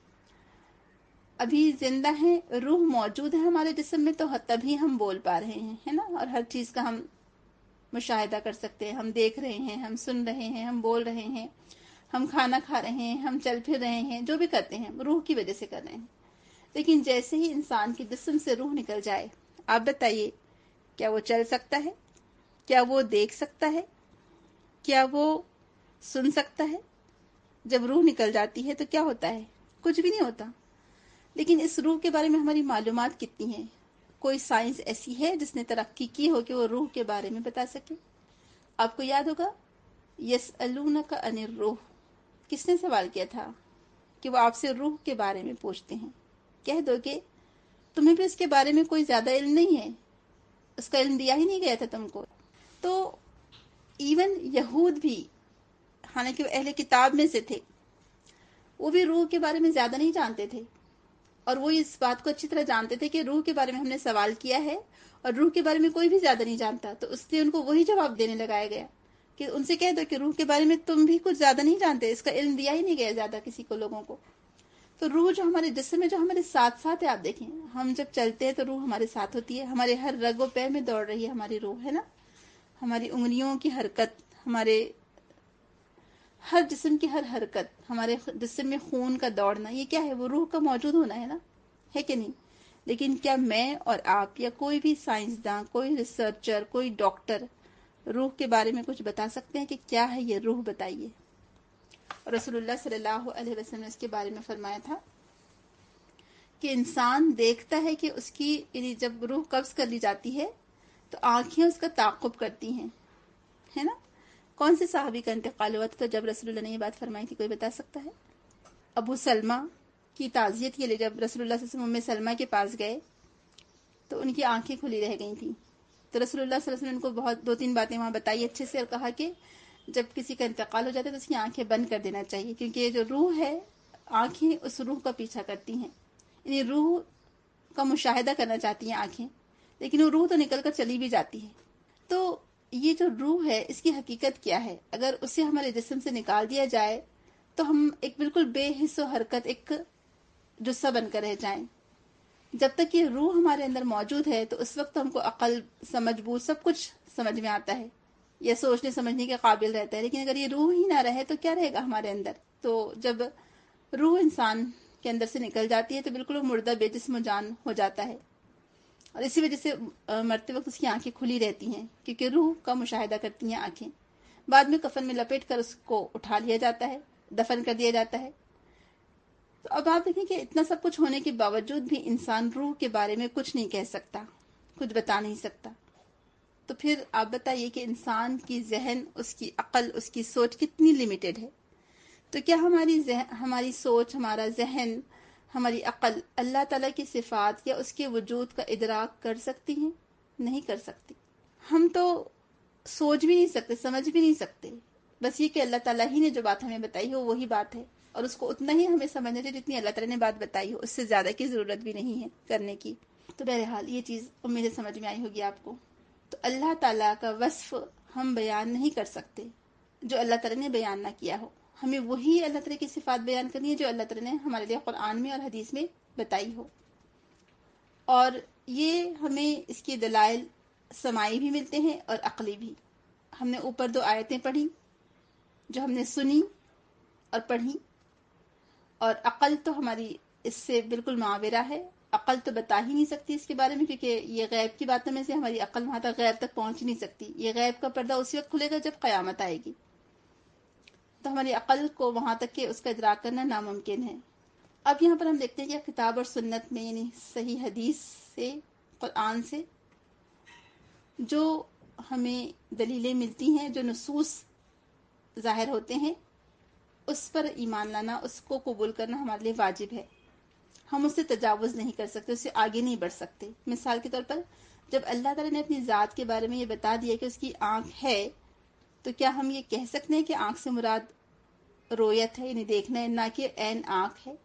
ابھی زندہ ہیں، روح موجود ہے ہمارے جسم میں، تو تبھی ہم بول پا رہے ہیں، ہے نا، اور ہر چیز کا ہم مشاہدہ کر سکتے ہیں، ہم دیکھ رہے ہیں، ہم سن رہے ہیں، ہم بول رہے ہیں، ہم کھانا کھا رہے ہیں، ہم چل پھر رہے ہیں، جو بھی کرتے ہیں روح کی وجہ سے کر رہے ہیں۔ لیکن جیسے ہی انسان کے جسم سے روح نکل جائے، آپ بتائیے کیا وہ چل سکتا ہے؟ کیا وہ دیکھ سکتا ہے؟ کیا وہ سن سکتا ہے؟ جب روح نکل جاتی ہے تو کیا ہوتا ہے؟ کچھ بھی نہیں ہوتا۔ لیکن اس روح کے بارے میں ہماری معلومات کتنی ہیں؟ کوئی سائنس ایسی ہے جس نے ترقی کی ہو کہ وہ روح کے بارے میں بتا سکے؟ آپ کو یاد ہوگا یسألونک عن الروح، کس نے سوال کیا تھا کہ وہ آپ سے روح کے بارے میں پوچھتے ہیں؟ کہہ دو کہ تمہیں بھی اس کے بارے میں کوئی زیادہ علم نہیں ہے، اس کا علم دیا ہی نہیں گیا تھا تم کو۔ تو ایون یہود بھی، حالانکہ وہ اہل کتاب میں سے تھے، وہ بھی روح کے بارے میں زیادہ نہیں جانتے تھے، اور وہ اس بات کو اچھی طرح جانتے تھے کہ روح کے بارے میں ہم نے سوال کیا ہے اور روح کے بارے میں کوئی بھی زیادہ نہیں جانتا، تو اس لیے ان کو وہی جواب دینے لگایا گیا کہ ان سے کہہ دو کہ روح کے بارے میں تم بھی کچھ زیادہ نہیں جانتے، اس کا علم دیا ہی نہیں گیا زیادہ کسی کو، لوگوں کو۔ تو روح جو ہمارے جسم میں، جو ہمارے ساتھ ساتھ ہے، آپ دیکھیں ہم جب چلتے ہیں تو روح ہمارے ساتھ ہوتی ہے، ہمارے ہر رگ و پے میں دوڑ رہی ہے ہماری روح، ہے نا، ہماری انگلیوں کی حرکت، ہمارے ہر جسم کی ہر حرکت، ہمارے جسم میں خون کا دوڑنا، یہ کیا ہے؟ وہ روح کا موجود ہونا ہے نا، ہے کہ نہیں؟ لیکن کیا میں اور آپ یا کوئی بھی سائنسداں، کوئی ریسرچر، کوئی ڈاکٹر روح کے بارے میں کچھ بتا سکتے ہیں کہ کیا ہے یہ روح؟ بتائیے۔ رسول اللہ صلی اللہ علیہ وسلم نے اس کے بارے میں فرمایا تھا کہ انسان دیکھتا ہے کہ اس کی، یعنی جب روح قبض کر لی جاتی ہے تو آنکھیں اس کا تعاقب کرتی ہیں، ہے نا۔ کون سے صحابی کا انتقال ہوا تھا تو جب رسول اللہ نے یہ بات فرمائی تھی؟ کوئی بتا سکتا ہے؟ ابو سلمہ کی تعزیت کے لیے جب رسول اللہ صلی اللہ علیہ وسلم ام سلمہ کے پاس گئے تو ان کی آنکھیں کھلی رہ گئی تھیں، تو رسول اللہ صلی اللہ علیہ وسلم نے ان کو بہت 2-3 باتیں وہاں بتائی اچھے سے، اور کہا کہ جب کسی کا انتقال ہو جاتا ہے تو اس کی آنکھیں بند کر دینا چاہیے، کیونکہ یہ جو روح ہے، آنکھیں اس روح کا پیچھا کرتی ہیں، یعنی روح کا مشاہدہ کرنا چاہتی ہیں آنکھیں، لیکن وہ روح تو نکل کر چلی بھی جاتی ہے۔ تو یہ جو روح ہے اس کی حقیقت کیا ہے؟ اگر اسے ہمارے جسم سے نکال دیا جائے تو ہم ایک بالکل بے حس و حرکت ایک جثہ بن کر رہ جائیں۔ جب تک یہ روح ہمارے اندر موجود ہے تو اس وقت ہم کو عقل، سمجھ بوجھ سب کچھ سمجھ میں آتا ہے، یہ سوچنے سمجھنے کے قابل رہتا ہے، لیکن اگر یہ روح ہی نہ رہے تو کیا رہے گا ہمارے اندر؟ تو جب روح انسان کے اندر سے نکل جاتی ہے تو بالکل وہ مردہ بے جسم و جان ہو جاتا ہے، اور اسی وجہ سے مرتے وقت اس کی آنکھیں کھلی رہتی ہیں، کیونکہ روح کا مشاہدہ کرتی ہیں آنکھیں۔ بعد میں کفن میں لپیٹ کر اس کو اٹھا لیا جاتا ہے، دفن کر دیا جاتا ہے۔ تو اب آپ دیکھیں کہ اتنا سب کچھ ہونے کے باوجود بھی انسان روح کے بارے میں کچھ نہیں کہہ سکتا، کچھ بتا نہیں سکتا۔ تو پھر آپ بتائیے کہ انسان کی ذہن، اس کی عقل، اس کی سوچ کتنی لمیٹڈ ہے. تو کیا ہماری سوچ، ہمارا ذہن، ہماری عقل اللہ تعالیٰ کی صفات یا اس کے وجود کا ادراک کر سکتی ہیں؟ نہیں کر سکتی. ہم تو سوچ بھی نہیں سکتے، سمجھ بھی نہیں سکتے. بس یہ کہ اللہ تعالیٰ ہی نے جو بات ہمیں بتائی ہو وہی بات ہے، اور اس کو اتنا ہی ہمیں سمجھنا چاہیے جتنی اللہ تعالیٰ نے بات بتائی ہو، اس سے زیادہ کی ضرورت بھی نہیں ہے کرنے کی. تو بہرحال یہ چیز امید ہے سمجھ میں آئی ہوگی آپ کو. تو اللہ تعالیٰ کا وصف ہم بیان نہیں کر سکتے جو اللہ تعالیٰ نے بیان نہ کیا ہو. ہمیں وہی اللہ تعالیٰ کی صفات بیان کرنی ہے جو اللہ تعالیٰ نے ہمارے لیے قرآن میں اور حدیث میں بتائی ہو. اور یہ ہمیں اس کی دلائل سماعی بھی ملتے ہیں اور عقلی بھی. ہم نے اوپر 2 آیتیں پڑھی جو ہم نے سنی اور پڑھی، اور عقل تو ہماری اس سے بالکل معاورہ ہے. عقل تو بتا ہی نہیں سکتی اس کے بارے میں، کیونکہ یہ غیب کی باتوں میں سے ہماری عقل وہاں تک غیب تک پہنچ نہیں سکتی. یہ غیب کا پردہ اسی وقت کھلے گا جب قیامت آئے گی. تو ہماری عقل کو وہاں تک کہ اس کا ادراک کرنا ناممکن ہے. اب یہاں پر ہم دیکھتے ہیں کہ کتاب اور سنت میں، یعنی صحیح حدیث سے، قرآن سے جو ہمیں دلیلیں ملتی ہیں، جو نصوص ظاہر ہوتے ہیں، اس پر ایمان لانا، اس کو قبول کرنا ہمارے لیے واجب ہے. ہم اس سے تجاوز نہیں کر سکتے، اس سے آگے نہیں بڑھ سکتے. مثال کے طور پر جب اللہ تعالیٰ نے اپنی ذات کے بارے میں یہ بتا دیا کہ اس کی آنکھ ہے، تو کیا ہم یہ کہہ سکتے ہیں کہ آنکھ سے مراد رویت ہے، یعنی دیکھنا ہے، نہ کہ عین آنکھ ہے؟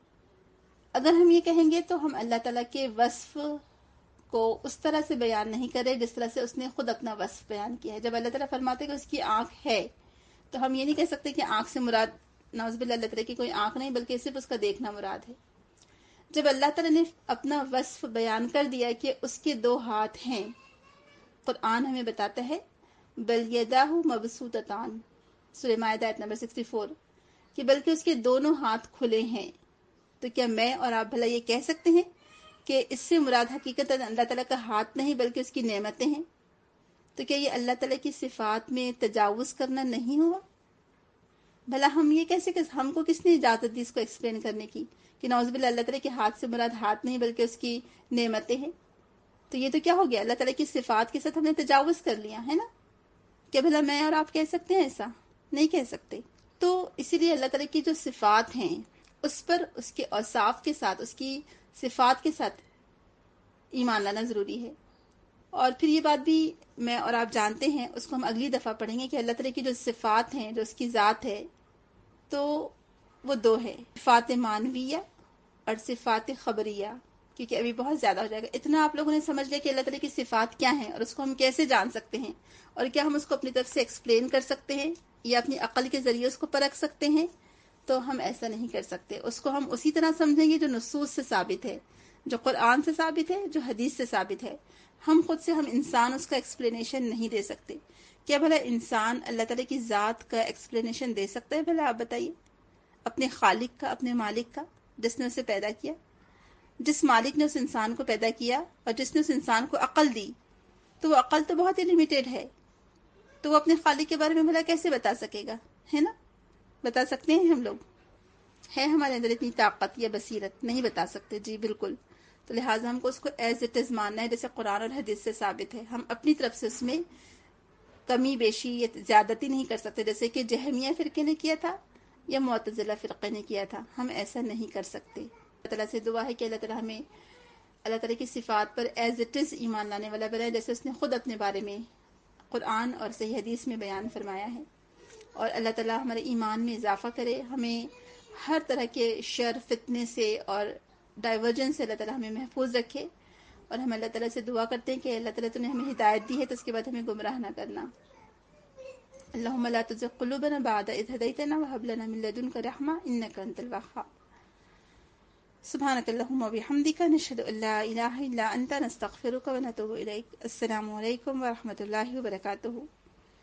اگر ہم یہ کہیں گے تو ہم اللہ تعالیٰ کے وصف کو اس طرح سے بیان نہیں کر رہے جس طرح سے اس نے خود اپنا وصف بیان کیا ہے. جب اللہ تعالیٰ فرماتے کہ اس کی آنکھ ہے، تو ہم یہ نہیں کہہ سکتے کہ آنکھ سے مراد نعوذ باللہ اللہ تعالیٰ کی کوئی آنکھ نہیں، بلکہ صرف اس کا دیکھنا مراد ہے. جب اللہ تعالیٰ نے اپنا وصف بیان کر دیا کہ اس کے 2 ہاتھ ہیں، قرآن ہمیں بتاتا ہے بل یداہ مبسوطتان، سورہ مائدہ آیت نمبر 64، کہ بلکہ اس کے دونوں ہاتھ کھلے ہیں. تو کیا میں اور آپ بھلا یہ کہہ سکتے ہیں کہ اس سے مراد حقیقت اللہ تعالیٰ کا ہاتھ نہیں بلکہ اس کی نعمتیں ہیں؟ تو کیا یہ اللہ تعالیٰ کی صفات میں تجاوز کرنا نہیں ہوا؟ بھلا ہم یہ کیسے، ہم کو کس نے اجازت دی اس کو ایکسپلین کرنے کی کہ نعوذ باللہ اللہ تعالیٰ کے ہاتھ سے مراد ہاتھ نہیں بلکہ اس کی نعمتیں ہیں؟ تو یہ تو کیا ہو گیا، اللہ تعالیٰ کی صفات کے ساتھ ہم نے تجاوز کر لیا ہے نا. کیا بھلا میں اور آپ کہہ سکتے ہیں ایسا؟ نہیں کہہ سکتے. تو اسی لیے اللہ تعالیٰ کی جو صفات ہیں اس پر اس کے اوصاف کے ساتھ، اس کی صفات کے ساتھ ایمان لانا ضروری ہے. اور پھر یہ بات بھی میں اور آپ جانتے ہیں، اس کو ہم اگلی دفعہ پڑھیں گے کہ اللہ تعالیٰ کی جو صفات ہیں، جو اس کی ذات ہے، تو وہ 2 ہے، صفات معنویہ اور صفات خبریہ. کیونکہ ابھی بہت زیادہ ہو جائے گا. اتنا آپ لوگوں نے سمجھ لیا کہ اللہ تعالیٰ کی صفات کیا ہیں اور اس کو ہم کیسے جان سکتے ہیں، اور کیا ہم اس کو اپنی طرف سے ایکسپلین کر سکتے ہیں یا اپنی عقل کے ذریعے اس کو پرکھ سکتے ہیں؟ تو ہم ایسا نہیں کر سکتے. اس کو ہم اسی طرح سمجھیں گے جو نصوص سے ثابت ہے، جو قرآن سے ثابت ہے، جو حدیث سے ثابت ہے. ہم خود سے، ہم انسان اس کا ایکسپلینیشن نہیں دے سکتے. کیا بھلا انسان اللہ تعالیٰ کی ذات کا ایکسپلینیشن دے سکتا ہے؟ بھلا آپ بتائیے، اپنے خالق کا، اپنے مالک کا، جس نے اسے پیدا کیا. جس مالک نے اس انسان کو پیدا کیا اور جس نے اس انسان کو عقل دی، تو وہ عقل تو بہت ہی لمیٹیڈ ہے. تو وہ اپنے خالق کے بارے میں بھلا کیسے بتا سکے گا؟ ہے نا؟ بتا سکتے ہیں ہم لوگ؟ ہے ہمارے اندر اتنی طاقت یا بصیرت؟ نہیں بتا سکتے. جی بالکل. تو لہٰذا ہم کو اس کو ایز اٹ از ماننا ہے جیسے قرآن اور حدیث سے ثابت ہے. ہم اپنی طرف سے اس میں کمی بیشی یا زیادتی نہیں کر سکتے، جیسے کہ جہمیہ فرقے نے کیا تھا یا معتزلہ فرقے نے کیا تھا. ہم ایسا نہیں کر سکتے. اللہ تعالیٰ سے دعا ہے کہ اللہ تعالیٰ ہمیں اللہ تعالیٰ کی صفات پر ایز اٹ از ایمان لانے والا بنائے، جیسے اس نے خود اپنے بارے میں قرآن اور صحیح حدیث میں بیان فرمایا ہے. اور اللہ تعالیٰ ہمارے ایمان میں اضافہ کرے، ہمیں ہر طرح کے شر، فتنے سے اور ڈائیورجن سے اللہ تعالیٰ ہمیں محفوظ رکھے. اور ہم اللہ تعالیٰ سے دعا کرتے ہیں کہ اللہ تعالیٰ نے ہمیں ہدایت دی ہے تو اس کے بعد ہمیں گمراہ نہ کرنا. اللہم لا تزغ قلوبنا بعد اذ ہدیتنا وہب لنا من لدنک رحمہ انک انت الوہاب. سبحانک اللہم وبحمدک نشہد ان لا الہ الا انت نستغفرک ونتوب الیک. السلام علیکم ورحمۃ اللہ وبرکاتہ.